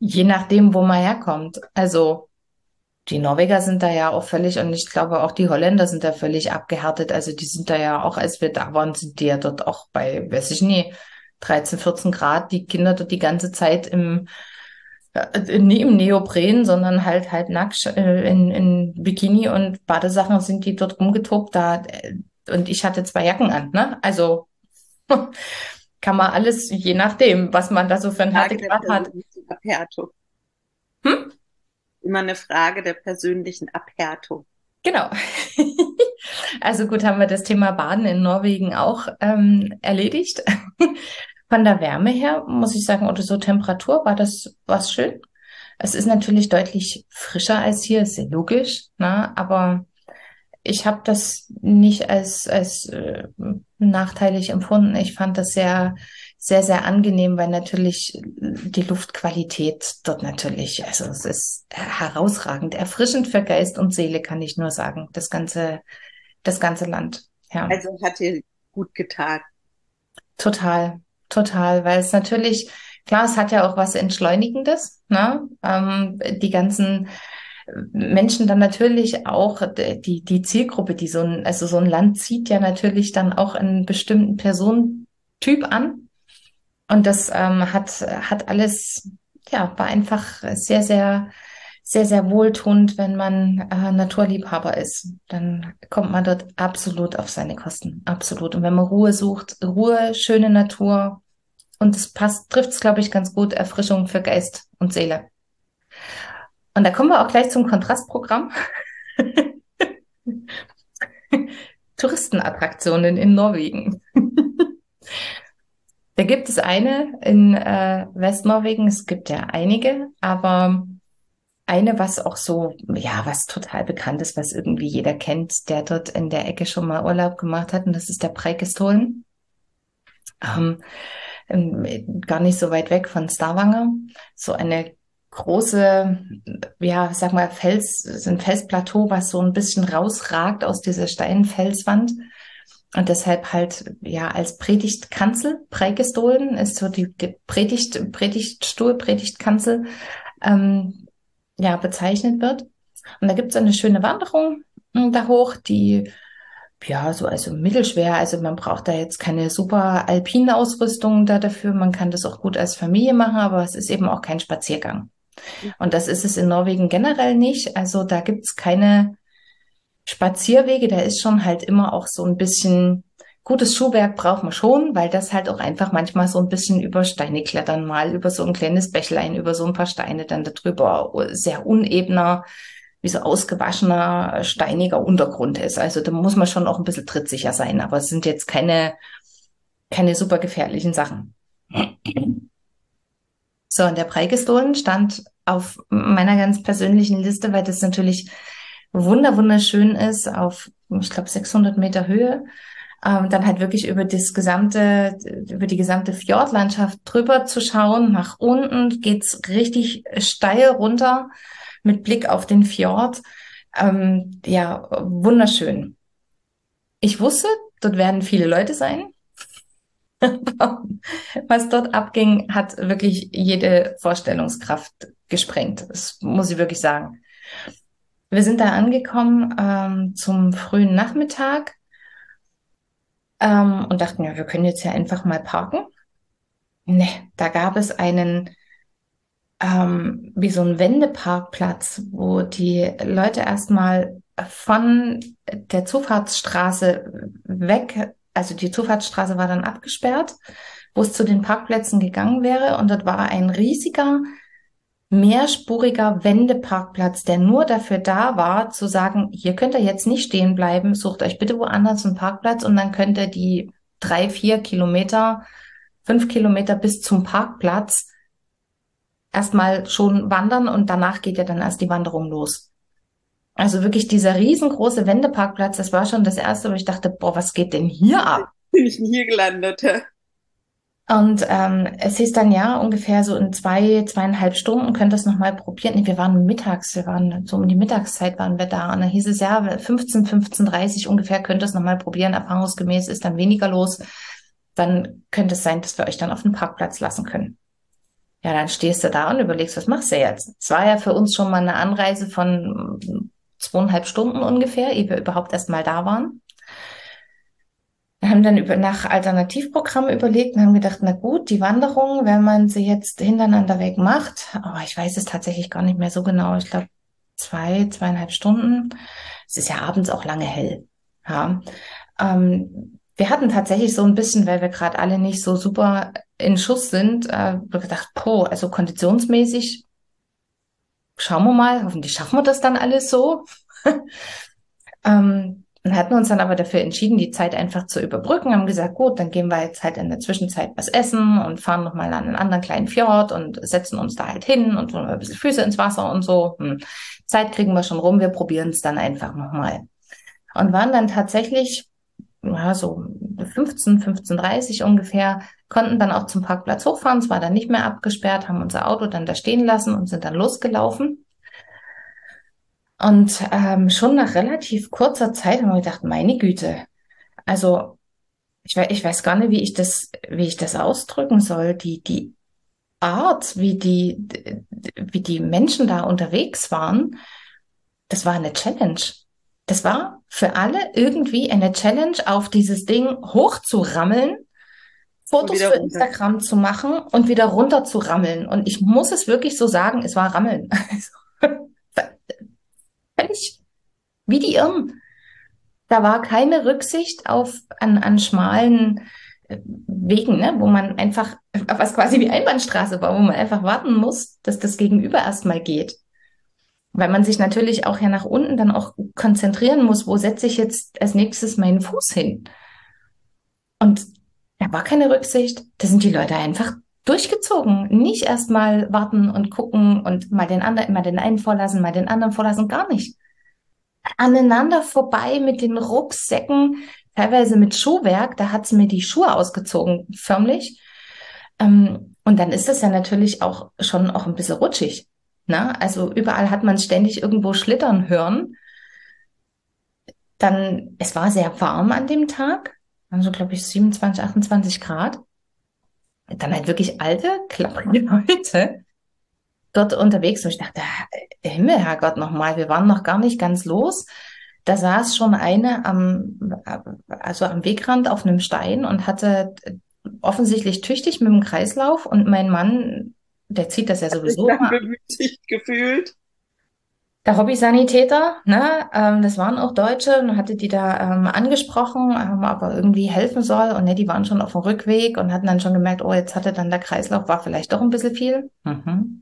Je nachdem, wo man herkommt. Also die Norweger sind da ja auch völlig, und ich glaube auch die Holländer sind da völlig abgehärtet. Also die sind da ja auch, als wir da waren, sind die ja dort auch bei, weiß ich nie, dreizehn, vierzehn Grad, die Kinder dort die ganze Zeit im, äh, nie im Neopren, sondern halt halt nackt äh, in, in Bikini und Badesachen sind die dort rumgetobt. Da, äh, und ich hatte zwei Jacken an, ne? Also kann man alles, je nachdem, was man da so für einen Frage der Härtegrad hat. persönlichen Abhärtung. Hm? Immer eine Frage der persönlichen Abhärtung. Genau. Also gut, haben wir das Thema Baden in Norwegen auch ähm, erledigt. Von der Wärme her, muss ich sagen, oder so Temperatur, war das was schön. Es ist natürlich deutlich frischer als hier, ist sehr logisch, ne? Aber ich habe das nicht als, als äh, nachteilig empfunden. Ich fand das sehr, sehr, sehr angenehm, weil natürlich die Luftqualität dort natürlich, also es ist herausragend, erfrischend für Geist und Seele, kann ich nur sagen, das ganze, das ganze Land. Ja, Also hat dir gut getan. total, total, weil es natürlich, klar, es hat ja auch was Entschleunigendes, ne? Ähm, die ganzen Menschen dann natürlich auch, die, die Zielgruppe, die so ein, also so ein Land zieht ja natürlich dann auch einen bestimmten Personentyp an. Und das ähm, hat, hat alles, ja, war einfach sehr, sehr, sehr, sehr wohltuend, wenn man äh, Naturliebhaber ist. Dann kommt man dort absolut auf seine Kosten. Absolut. Und wenn man Ruhe sucht, Ruhe, schöne Natur. Und es passt, trifft es, glaube ich, ganz gut, Erfrischung für Geist und Seele. Und da kommen wir auch gleich zum Kontrastprogramm. Touristenattraktionen in Norwegen. Da gibt es eine in äh, Westnorwegen. Es gibt ja einige, aber eine, was auch so, ja, was total bekannt ist, was irgendwie jeder kennt, der dort in der Ecke schon mal Urlaub gemacht hat, und das ist der Preikestolen. Ähm, ähm, gar nicht so weit weg von Stavanger. So eine große, ja, sag mal, Fels, so ein Felsplateau, was so ein bisschen rausragt aus dieser steilen Felswand. Und deshalb halt, ja, als Predigtkanzel, Preikestolen ist so die, die Predigt, Predigtstuhl, Predigtkanzel, ähm, ja, bezeichnet wird. Und da gibt es eine schöne Wanderung mh, da hoch, die, ja, so also mittelschwer. Also man braucht da jetzt keine super alpine Ausrüstung da dafür. Man kann das auch gut als Familie machen, aber es ist eben auch kein Spaziergang. Und das ist es in Norwegen generell nicht. Also da gibt's keine Spazierwege. Da ist schon halt immer auch so ein bisschen gutes Schuhwerk braucht man schon, weil das halt auch einfach manchmal so ein bisschen über Steine klettern, mal über so ein kleines Bächlein, über so ein paar Steine dann darüber, sehr unebener, wie so ausgewaschener, steiniger Untergrund ist. Also da muss man schon auch ein bisschen trittsicher sein, aber es sind jetzt keine, keine super gefährlichen Sachen. So, und der Preikestolen stand auf meiner ganz persönlichen Liste, weil das natürlich wunder wunderschön ist, auf, ich glaube, sechshundert Meter Höhe. Ähm, dann halt wirklich über das gesamte, über die gesamte Fjordlandschaft drüber zu schauen. Nach unten geht's richtig steil runter mit Blick auf den Fjord. Ähm, ja, wunderschön. Ich wusste, dort werden viele Leute sein. Was dort abging, hat wirklich jede Vorstellungskraft gesprengt. Das muss ich wirklich sagen. Wir sind da angekommen ähm, zum frühen Nachmittag ähm, und dachten, ja, wir können jetzt ja einfach mal parken. Ne, da gab es einen, ähm, wie so einen Wendeparkplatz, wo die Leute erstmal von der Zufahrtsstraße weg, also die Zufahrtsstraße war dann abgesperrt, wo es zu den Parkplätzen gegangen wäre, und dort war ein riesiger, mehrspuriger Wendeparkplatz, der nur dafür da war, zu sagen, hier könnt ihr jetzt nicht stehen bleiben, sucht euch bitte woanders einen Parkplatz, und dann könnt ihr die drei, vier Kilometer, fünf Kilometer bis zum Parkplatz erstmal schon wandern, und danach geht ja dann erst die Wanderung los. Also wirklich dieser riesengroße Wendeparkplatz, das war schon das Erste, wo ich dachte, boah, was geht denn hier ab? Bin ich denn hier gelandet? Und ähm, es hieß dann, ja, ungefähr so in zwei, zweieinhalb Stunden könnt ihr es nochmal probieren. Nee, wir waren mittags, wir waren so um die Mittagszeit waren wir da. Und dann hieß es, ja, fünfzehn, fünfzehn Uhr dreißig ungefähr könnt ihr es nochmal probieren. Erfahrungsgemäß ist dann weniger los. Dann könnte es sein, dass wir euch dann auf den Parkplatz lassen können. Ja, dann stehst du da und überlegst, was machst du jetzt? Es war ja für uns schon mal eine Anreise von zweieinhalb Stunden ungefähr, ehe wir überhaupt erst mal da waren. Wir haben dann über, nach Alternativprogrammen überlegt und haben gedacht, na gut, die Wanderung, wenn man sie jetzt hintereinander weg macht, aber ich weiß es tatsächlich gar nicht mehr so genau, ich glaube zwei, zweieinhalb Stunden. Es ist ja abends auch lange hell. Ja. Ähm, wir hatten tatsächlich so ein bisschen, weil wir gerade alle nicht so super in Schuss sind, äh, gedacht, boah, also konditionsmäßig, schauen wir mal, hoffentlich schaffen wir das dann alles so. Ähm, und hatten uns dann aber dafür entschieden, die Zeit einfach zu überbrücken, haben gesagt, gut, dann gehen wir jetzt halt in der Zwischenzeit was essen und fahren nochmal an einen anderen kleinen Fjord und setzen uns da halt hin und tun ein bisschen Füße ins Wasser und so. Hm. Zeit kriegen wir schon rum, wir probieren es dann einfach nochmal. Und waren dann tatsächlich, ja, so fünfzehn, fünfzehn Uhr dreißig ungefähr, konnten dann auch zum Parkplatz hochfahren, es war dann nicht mehr abgesperrt, haben unser Auto dann da stehen lassen und sind dann losgelaufen. Und ähm, schon nach relativ kurzer Zeit haben wir gedacht, meine Güte, also ich, we ich weiß gar nicht, wie ich das, wie ich das ausdrücken soll. Die, die Art, wie die, wie die Menschen da unterwegs waren, das war eine Challenge. Das war für alle irgendwie eine Challenge, auf dieses Ding hochzurammeln, Fotos für runter. Instagram zu machen und wieder runter zu rammeln. Und ich muss es wirklich so sagen, es war Rammeln. Völlig wie die Irren. Da war keine Rücksicht auf an, an schmalen äh, Wegen, ne, wo man einfach, was quasi wie Einbahnstraße war, wo man einfach warten muss, dass das Gegenüber erstmal geht. Weil man sich natürlich auch ja nach unten dann auch konzentrieren muss, wo setze ich jetzt als nächstes meinen Fuß hin? Und da war keine Rücksicht. Da sind die Leute einfach durchgezogen. Nicht erstmal warten und gucken und mal den anderen, mal den einen vorlassen, mal den anderen vorlassen, gar nicht. Aneinander vorbei mit den Rucksäcken, teilweise mit Schuhwerk, da hat's mir die Schuhe ausgezogen, förmlich. Ähm, und dann ist das ja natürlich auch schon auch ein bisschen rutschig. Ne? Also überall hat man ständig irgendwo schlittern hören. Dann, es war sehr warm an dem Tag, also glaube ich siebenundzwanzig, achtundzwanzig Grad. Dann halt wirklich alte, klappige Leute dort unterwegs. Und ich dachte, Himmel, Herrgott, nochmal, wir waren noch gar nicht ganz los. Da saß schon eine am, also am Wegrand auf einem Stein und hatte offensichtlich tüchtig mit dem Kreislauf und mein Mann, der zieht das ja sowieso Dann immer. bemüßigt gefühlt. Der Hobbysanitäter, ne, ähm, das waren auch Deutsche und hatte die da ähm, angesprochen, ähm, ob er irgendwie helfen soll und ne, die waren schon auf dem Rückweg und hatten dann schon gemerkt, oh, jetzt hatte dann der Kreislauf, war vielleicht doch ein bisschen viel. Mhm.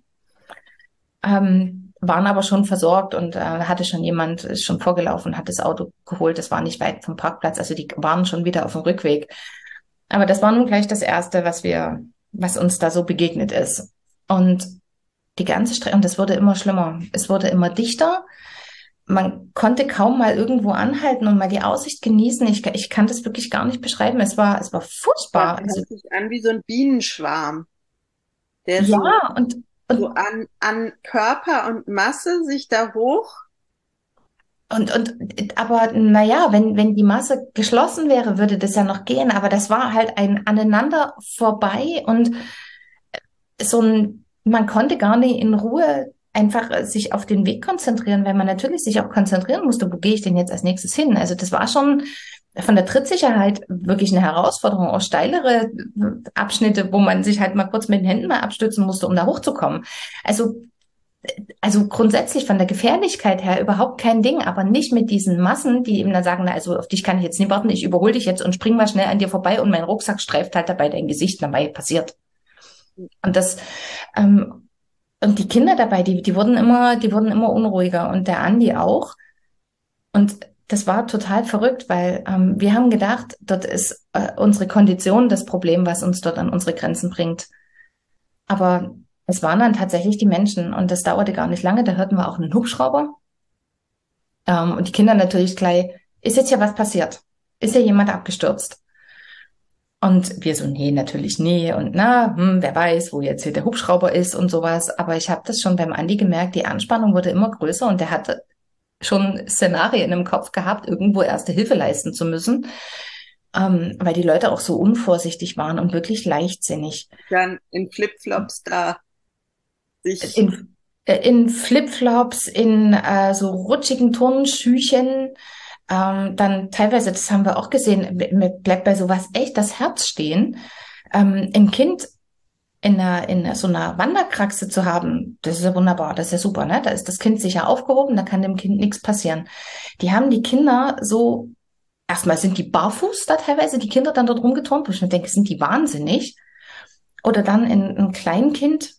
Ähm, waren aber schon versorgt und äh, hatte schon jemand, ist schon vorgelaufen, hat das Auto geholt, das war nicht weit vom Parkplatz, also die waren schon wieder auf dem Rückweg. Aber das war nun gleich das Erste, was wir, was uns da so begegnet ist. Und die ganze Strecke, und das wurde immer schlimmer. Es wurde immer dichter. Man konnte kaum mal irgendwo anhalten und mal die Aussicht genießen. Ich, ich kann das wirklich gar nicht beschreiben. Es war, es war furchtbar. Das hört sich an wie so ein Bienenschwarm, der Ja, so, und, so und, an, an Körper und Masse sich da hoch. und, und, aber naja, wenn, wenn die Masse geschlossen wäre, würde das ja noch gehen. Aber das war halt ein Aneinander vorbei und so ein, man konnte gar nicht in Ruhe einfach äh, sich auf den Weg konzentrieren, weil man natürlich sich auch konzentrieren musste, wo gehe ich denn jetzt als nächstes hin? Also das war schon von der Trittsicherheit wirklich eine Herausforderung, auch steilere äh, Abschnitte, wo man sich halt mal kurz mit den Händen mal abstützen musste, um da hochzukommen. Also also grundsätzlich von der Gefährlichkeit her überhaupt kein Ding, aber nicht mit diesen Massen, die eben dann sagen, na, also auf dich kann ich jetzt nicht warten, ich überhole dich jetzt und spring mal schnell an dir vorbei und mein Rucksack streift halt dabei dein Gesicht, dabei passiert. Und das, ähm, und die Kinder dabei, die, die wurden immer, die wurden immer unruhiger und der Andi auch. Und das war total verrückt, weil ähm, wir haben gedacht, dort ist äh, unsere Kondition das Problem, was uns dort an unsere Grenzen bringt. Aber es waren dann tatsächlich die Menschen und das dauerte gar nicht lange. Da hörten wir auch einen Hubschrauber. Ähm, und die Kinder natürlich gleich, ist jetzt hier was passiert? Ist hier jemand abgestürzt? Und wir so, nee, natürlich nee. Und na, hm, wer weiß, wo jetzt hier der Hubschrauber ist und sowas. Aber ich habe das schon beim Andi gemerkt, die Anspannung wurde immer größer und der hatte schon Szenarien im Kopf gehabt, irgendwo erste Hilfe leisten zu müssen, ähm, weil die Leute auch so unvorsichtig waren und wirklich leichtsinnig. Dann in Flipflops da sich, In, äh, in Flipflops, in äh, so rutschigen Turnschuhchen. Ähm, dann teilweise, das haben wir auch gesehen, mir mir bleibt bei sowas echt das Herz stehen. Ähm, ein Kind in einer, in so einer Wanderkraxe zu haben, das ist ja wunderbar, das ist ja super, ne? Da ist das Kind sicher aufgehoben, da kann dem Kind nichts passieren. Die haben die Kinder so, erstmal sind die barfuß da teilweise, die Kinder dann dort rumgeturnt, wo ich mir denke, sind die wahnsinnig? Oder dann in, ein Kleinkind,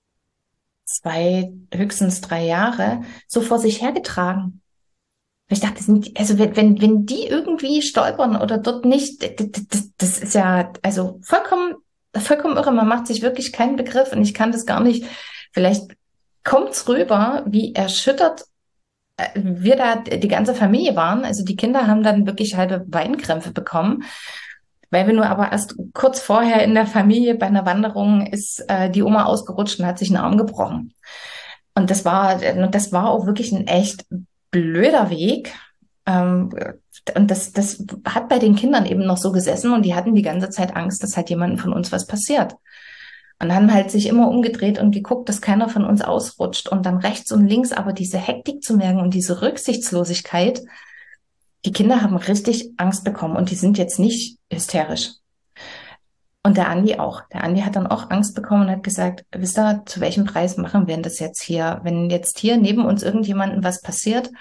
zwei, höchstens drei Jahre, so vor sich hergetragen. Ich dachte, das sind, die- also wenn, wenn, wenn die irgendwie stolpern oder dort nicht, d- d- d- das ist ja, also vollkommen, vollkommen irre. Man macht sich wirklich keinen Begriff und ich kann das gar nicht. Vielleicht kommt's rüber, wie erschüttert äh, wir da die ganze Familie waren. Also die Kinder haben dann wirklich halbe Weinkrämpfe bekommen, weil wir nur aber erst kurz vorher in der Familie bei einer Wanderung ist äh, die Oma ausgerutscht und hat sich einen Arm gebrochen. Und das war, das war auch wirklich ein echt blöder Weg. Ähm, und das, das hat bei den Kindern eben noch so gesessen und die hatten die ganze Zeit Angst, dass halt jemandem von uns was passiert. Und haben halt sich immer umgedreht und geguckt, dass keiner von uns ausrutscht. Und dann rechts und links aber diese Hektik zu merken und diese Rücksichtslosigkeit. Die Kinder haben richtig Angst bekommen und die sind jetzt nicht hysterisch. Und der Andi auch. Der Andi hat dann auch Angst bekommen und hat gesagt, wisst ihr, zu welchem Preis machen wir denn das jetzt hier? Wenn jetzt hier neben uns irgendjemandem was passiert,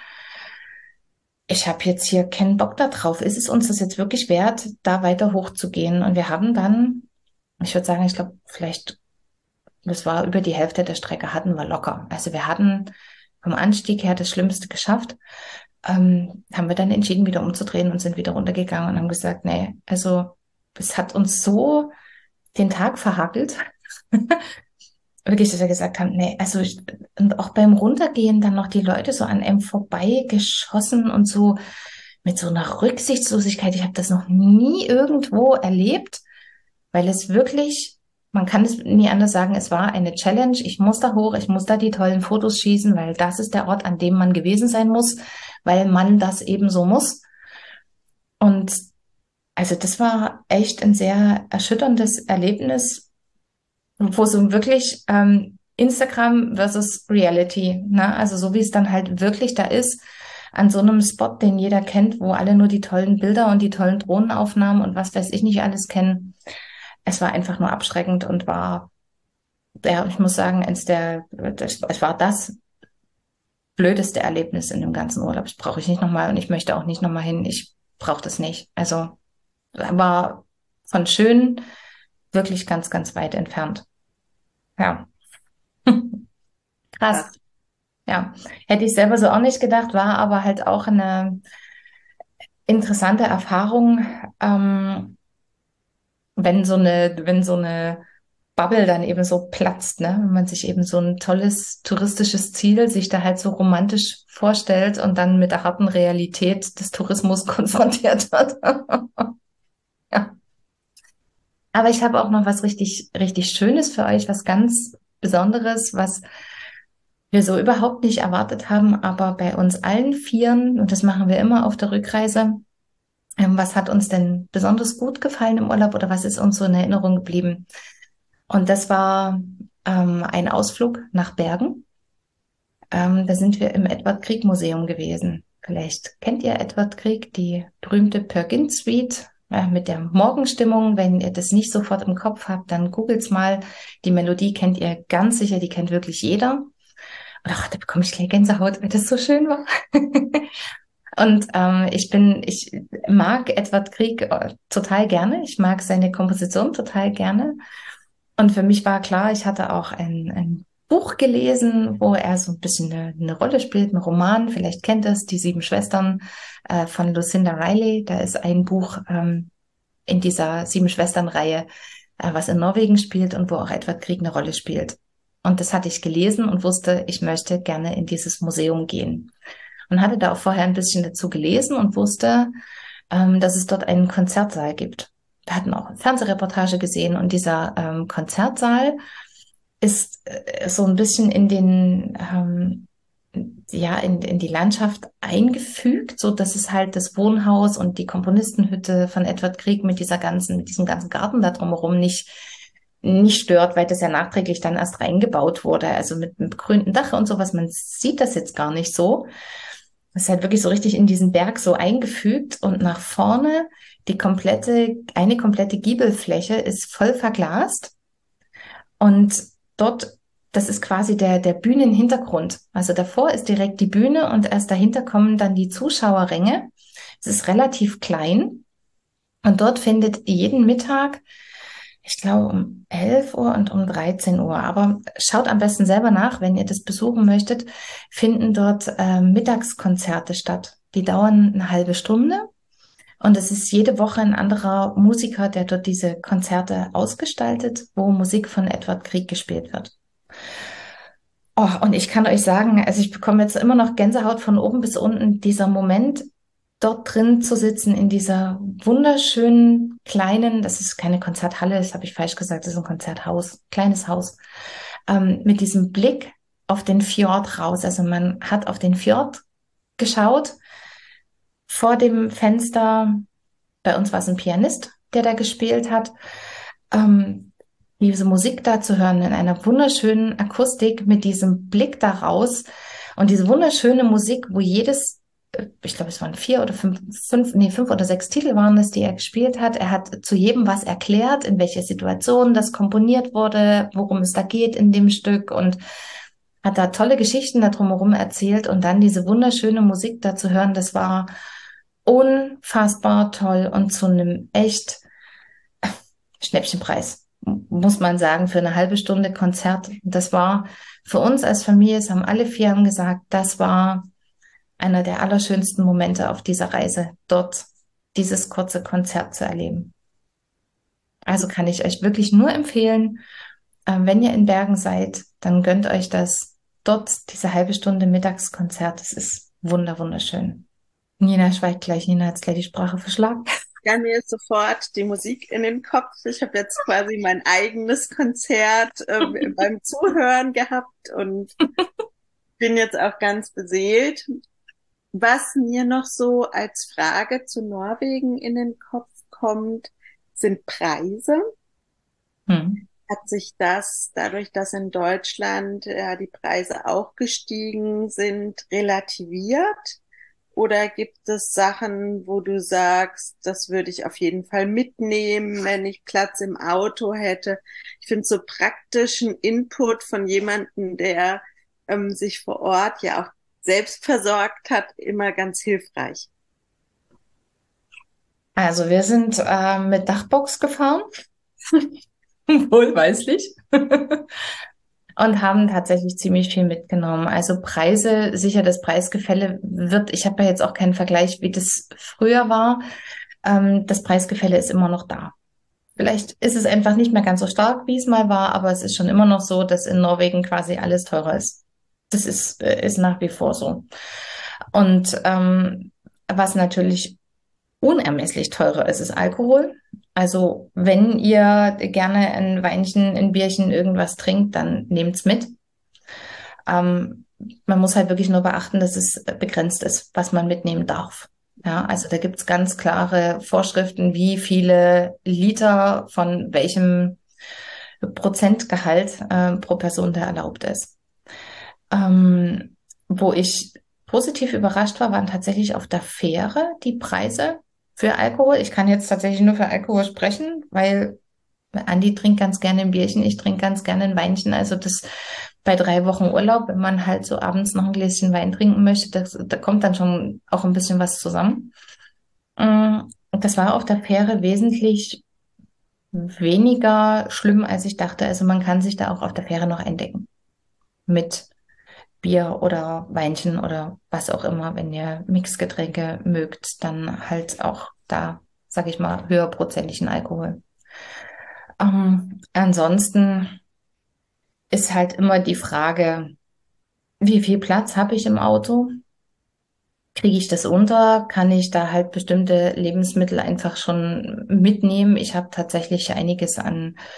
ich habe jetzt hier keinen Bock da drauf. Ist es uns das jetzt wirklich wert, da weiter hochzugehen? Und wir haben dann, ich würde sagen, ich glaube, vielleicht, das war über die Hälfte der Strecke, hatten wir locker. Also wir hatten vom Anstieg her das Schlimmste geschafft. Ähm, haben wir dann entschieden, wieder umzudrehen und sind wieder runtergegangen und haben gesagt, nee, also es hat uns so den Tag verhagelt. Wirklich, dass wir gesagt haben, nee, also ich, und auch beim Runtergehen dann noch die Leute so an einem vorbeigeschossen und so mit so einer Rücksichtslosigkeit. Ich habe das noch nie irgendwo erlebt, weil es wirklich, man kann es nie anders sagen, es war eine Challenge. Ich muss da hoch, ich muss da die tollen Fotos schießen, weil das ist der Ort, an dem man gewesen sein muss, weil man das eben so muss. Und also das war echt ein sehr erschütterndes Erlebnis, wo so wirklich ähm, Instagram versus Reality, ne? Also so wie es dann halt wirklich da ist, an so einem Spot, den jeder kennt, wo alle nur die tollen Bilder und die tollen Drohnenaufnahmen und was weiß ich nicht alles kennen. Es war einfach nur abschreckend und war, ja, ich muss sagen, eins der, das, es war das blödeste Erlebnis in dem ganzen Urlaub. Das brauche ich nicht nochmal und ich möchte auch nicht nochmal hin. Ich brauche das nicht. Also war von schön wirklich ganz, ganz weit entfernt. Ja. Krass. Ja. Hätte ich selber so auch nicht gedacht, war aber halt auch eine interessante Erfahrung, ähm, wenn so eine, wenn so eine Bubble dann eben so platzt, ne? Wenn man sich eben so ein tolles touristisches Ziel sich da halt so romantisch vorstellt und dann mit der harten Realität des Tourismus konfrontiert wird. Ja. Aber ich habe auch noch was richtig, richtig Schönes für euch, was ganz Besonderes, was wir so überhaupt nicht erwartet haben, aber bei uns allen Vieren, und das machen wir immer auf der Rückreise, ähm, was hat uns denn besonders gut gefallen im Urlaub oder was ist uns so in Erinnerung geblieben? Und das war ähm, ein Ausflug nach Bergen. Ähm, da sind wir im Edward Grieg Museum gewesen. Vielleicht kennt ihr Edward Grieg, die berühmte Perkins Suite. Ja, mit der Morgenstimmung. Wenn ihr das nicht sofort im Kopf habt, dann googelt's mal. Die Melodie kennt ihr ganz sicher, die kennt wirklich jeder. Und ach, da bekomme ich gleich Gänsehaut, weil das so schön war. Und ähm, ich bin, ich mag Edward Grieg äh, total gerne. Ich mag seine Komposition total gerne. Und für mich war klar, ich hatte auch ein, ein Buch gelesen, wo er so ein bisschen eine, eine Rolle spielt, ein Roman. Vielleicht kennt ihr es, Die Sieben Schwestern äh, von Lucinda Riley. Da ist ein Buch ähm, in dieser Sieben Schwestern-Reihe, äh, was in Norwegen spielt und wo auch Edward Grieg eine Rolle spielt. Und das hatte ich gelesen und wusste, ich möchte gerne in dieses Museum gehen. Und hatte da auch vorher ein bisschen dazu gelesen und wusste, ähm, dass es dort einen Konzertsaal gibt. Wir hatten auch eine Fernsehreportage gesehen und dieser ähm, Konzertsaal ist äh, so ein bisschen in den, ähm, ja, in, in die Landschaft eingefügt, so dass es halt das Wohnhaus und die Komponistenhütte von Edward Grieg mit dieser ganzen, mit diesem ganzen Garten da drumherum nicht nicht stört, weil das ja nachträglich dann erst reingebaut wurde, also mit einem begrünten Dach und sowas. Man sieht das jetzt gar nicht so. Das ist halt wirklich so richtig in diesen Berg so eingefügt und nach vorne die komplette, eine komplette Giebelfläche ist voll verglast und dort, das ist quasi der, der Bühnenhintergrund. Also davor ist direkt die Bühne und erst dahinter kommen dann die Zuschauerränge. Es ist relativ klein und dort findet jeden Mittag, ich glaube um elf Uhr und um dreizehn Uhr, aber schaut am besten selber nach, wenn ihr das besuchen möchtet, finden dort äh, Mittagskonzerte statt. Die dauern eine halbe Stunde und es ist jede Woche ein anderer Musiker, der dort diese Konzerte ausgestaltet, wo Musik von Edvard Grieg gespielt wird. Oh, und ich kann euch sagen, also ich bekomme jetzt immer noch Gänsehaut von oben bis unten, dieser Moment, dort drin zu sitzen in dieser wunderschönen kleinen, das ist keine Konzerthalle, das habe ich falsch gesagt, das ist ein Konzerthaus, kleines Haus, ähm, mit diesem Blick auf den Fjord raus. Also man hat auf den Fjord geschaut, vor dem Fenster, bei uns war es ein Pianist, der da gespielt hat, ähm, diese Musik da zu hören in einer wunderschönen Akustik mit diesem Blick da raus und diese wunderschöne Musik, wo jedes ich glaube, es waren vier oder fünf, fünf, nee, fünf oder sechs Titel waren es, die er gespielt hat. Er hat zu jedem was erklärt, in welcher Situation das komponiert wurde, worum es da geht in dem Stück und hat da tolle Geschichten da drumherum erzählt und dann diese wunderschöne Musik da zu hören, das war unfassbar toll und zu einem echt Schnäppchenpreis, muss man sagen, für eine halbe Stunde Konzert. Das war für uns als Familie, es haben alle vier haben gesagt, das war einer der allerschönsten Momente auf dieser Reise, dort dieses kurze Konzert zu erleben. Also kann ich euch wirklich nur empfehlen, äh, wenn ihr in Bergen seid, dann gönnt euch das. Dort diese halbe Stunde Mittagskonzert, das ist wunder, wunderschön. Nina schweigt gleich, Nina hat gleich die Sprache verschlagen. Ja, mir ist sofort die Musik in den Kopf. Ich habe jetzt quasi mein eigenes Konzert äh, beim Zuhören gehabt und bin jetzt auch ganz beseelt. Was mir noch so als Frage zu Norwegen in den Kopf kommt, sind Preise. Hm. Hat sich das, dadurch, dass in Deutschland ja die Preise auch gestiegen sind, relativiert? Oder gibt es Sachen, wo du sagst, das würde ich auf jeden Fall mitnehmen, wenn ich Platz im Auto hätte? Ich finde so praktischen Input von jemandem, der ähm, sich vor Ort ja auch selbst versorgt hat, immer ganz hilfreich. Also wir sind äh, mit Dachbox gefahren, wohlweislich, und haben tatsächlich ziemlich viel mitgenommen. Also Preise, sicher das Preisgefälle wird, ich habe ja jetzt auch keinen Vergleich, wie das früher war. Ähm, das Preisgefälle ist immer noch da. Vielleicht ist es einfach nicht mehr ganz so stark, wie es mal war, aber es ist schon immer noch so, dass in Norwegen quasi alles teurer ist. Das ist, ist nach wie vor so. Und ähm, was natürlich unermesslich teurer ist, ist Alkohol. Also wenn ihr gerne ein Weinchen, ein Bierchen, irgendwas trinkt, dann nehmt's mit. Ähm, man muss halt wirklich nur beachten, dass es begrenzt ist, was man mitnehmen darf. Ja, also da gibt's ganz klare Vorschriften, wie viele Liter von welchem Prozentgehalt äh, pro Person da erlaubt ist. Ähm, wo ich positiv überrascht war, waren tatsächlich auf der Fähre die Preise für Alkohol. Ich kann jetzt tatsächlich nur für Alkohol sprechen, weil Andi trinkt ganz gerne ein Bierchen, ich trinke ganz gerne ein Weinchen. Also das bei drei Wochen Urlaub, wenn man halt so abends noch ein Gläschen Wein trinken möchte, das, da kommt dann schon auch ein bisschen was zusammen. Und das war auf der Fähre wesentlich weniger schlimm, als ich dachte. Also man kann sich da auch auf der Fähre noch eindecken mit Bier oder Weinchen oder was auch immer. Wenn ihr Mixgetränke mögt, dann halt auch da, sag ich mal, höherprozentigen Alkohol. Ähm, ansonsten ist halt immer die Frage, wie viel Platz habe ich im Auto? Kriege ich das unter? Kann ich da halt bestimmte Lebensmittel einfach schon mitnehmen? Ich habe tatsächlich einiges an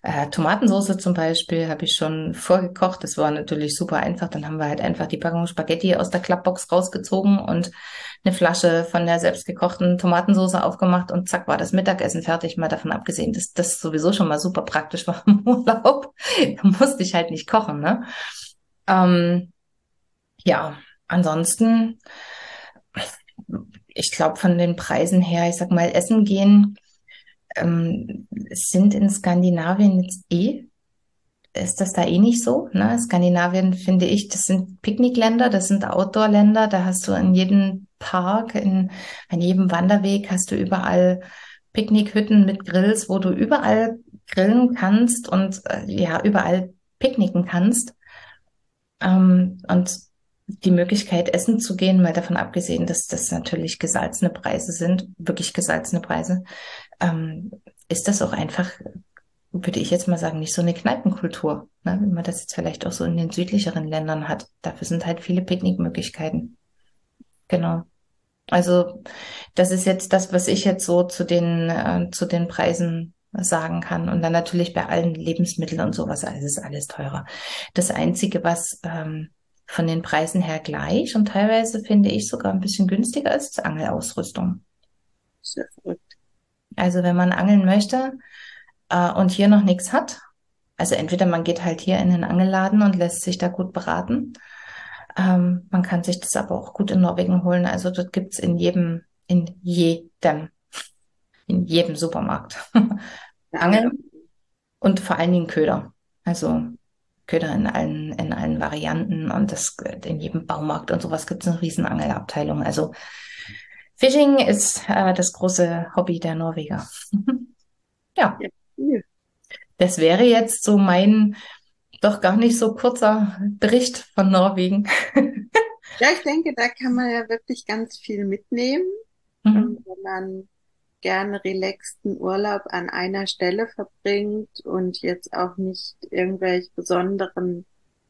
Äh, Tomatensauce zum Beispiel habe ich schon vorgekocht. Das war natürlich super einfach. Dann haben wir halt einfach die Packung Spaghetti aus der Klappbox rausgezogen und eine Flasche von der selbstgekochten Tomatensauce aufgemacht und zack war das Mittagessen fertig. Mal davon abgesehen, dass das sowieso schon mal super praktisch war im Urlaub. Da musste ich halt nicht kochen, ne? Ähm, ja, ansonsten, ich glaube von den Preisen her, ich sag mal, essen gehen, ähm, sind in Skandinavien jetzt eh ist das da eh nicht so. Ne? Skandinavien finde ich, das sind Picknickländer, das sind Outdoor-Länder. Da hast du in jedem Park, in, an jedem Wanderweg hast du überall Picknickhütten mit Grills, wo du überall grillen kannst und äh, ja, überall picknicken kannst. Ähm, und die Möglichkeit, essen zu gehen, mal davon abgesehen, dass das natürlich gesalzene Preise sind, wirklich gesalzene Preise, ähm, ist das auch einfach, würde ich jetzt mal sagen, nicht so eine Kneipenkultur, ne? Wie man das jetzt vielleicht auch so in den südlicheren Ländern hat. Dafür sind halt viele Picknickmöglichkeiten. Genau. Also das ist jetzt das, was ich jetzt so zu den, äh, zu den Preisen sagen kann. Und dann natürlich bei allen Lebensmitteln und sowas, also ist alles teurer. Das Einzige, was ähm, von den Preisen her gleich und teilweise finde ich sogar ein bisschen günstiger ist, ist Angelausrüstung. Sehr verrückt. Also wenn man angeln möchte, äh, und hier noch nichts hat. Also entweder man geht halt hier in den Angelladen und lässt sich da gut beraten. Ähm, man kann sich das aber auch gut in Norwegen holen. Also dort gibt's in jedem, in jedem, in jedem Supermarkt Angel. Angeln und vor allen Dingen Köder. Also Köder in allen, in allen Varianten und das in jedem Baumarkt und sowas gibt's eine riesen Angelabteilung. Also Fishing ist äh, das große Hobby der Norweger. Ja. Ja, cool. Das wäre jetzt so mein doch gar nicht so kurzer Bericht von Norwegen. Ja, ich denke, da kann man ja wirklich ganz viel mitnehmen, Mhm. ähm, wenn man gerne relaxten Urlaub an einer Stelle verbringt und jetzt auch nicht irgendwelche besonderen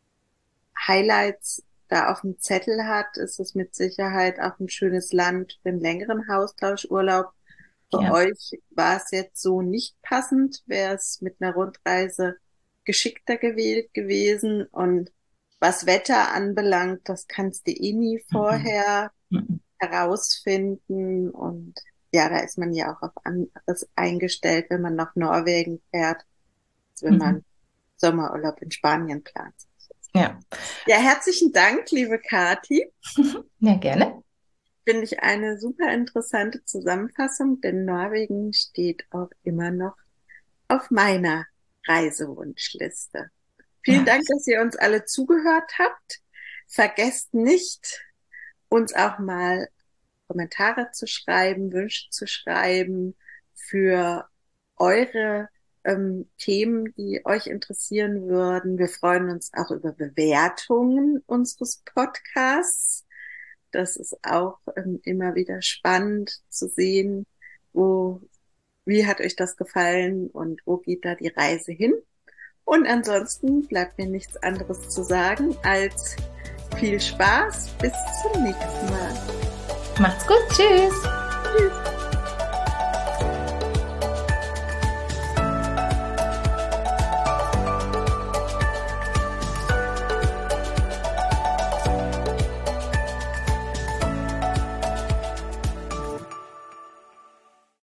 Highlights da auf dem Zettel hat, ist es mit Sicherheit auch ein schönes Land für einen längeren Austauschurlaub. Für Ja. euch war es jetzt so nicht passend, wäre es mit einer Rundreise geschickter gewählt gewesen. Und was Wetter anbelangt, das kannst du eh nie Mhm. vorher Mhm. herausfinden. Und ja, da ist man ja auch auf anderes eingestellt, wenn man nach Norwegen fährt, als wenn Mhm. man Sommerurlaub in Spanien plant. Ja. Ja, herzlichen Dank, liebe Kati. Ja, gerne. Finde ich eine super interessante Zusammenfassung, denn Norwegen steht auch immer noch auf meiner Reisewunschliste. Vielen Ja. Dank, dass ihr uns alle zugehört habt. Vergesst nicht, uns auch mal Kommentare zu schreiben, Wünsche zu schreiben für eure ähm, Themen, die euch interessieren würden. Wir freuen uns auch über Bewertungen unseres Podcasts. Das ist auch ähm, immer wieder spannend zu sehen, wo, wie hat euch das gefallen und wo geht da die Reise hin. Und ansonsten bleibt mir nichts anderes zu sagen als viel Spaß. Bis zum nächsten Mal. Macht's gut. Tschüss. Tschüss.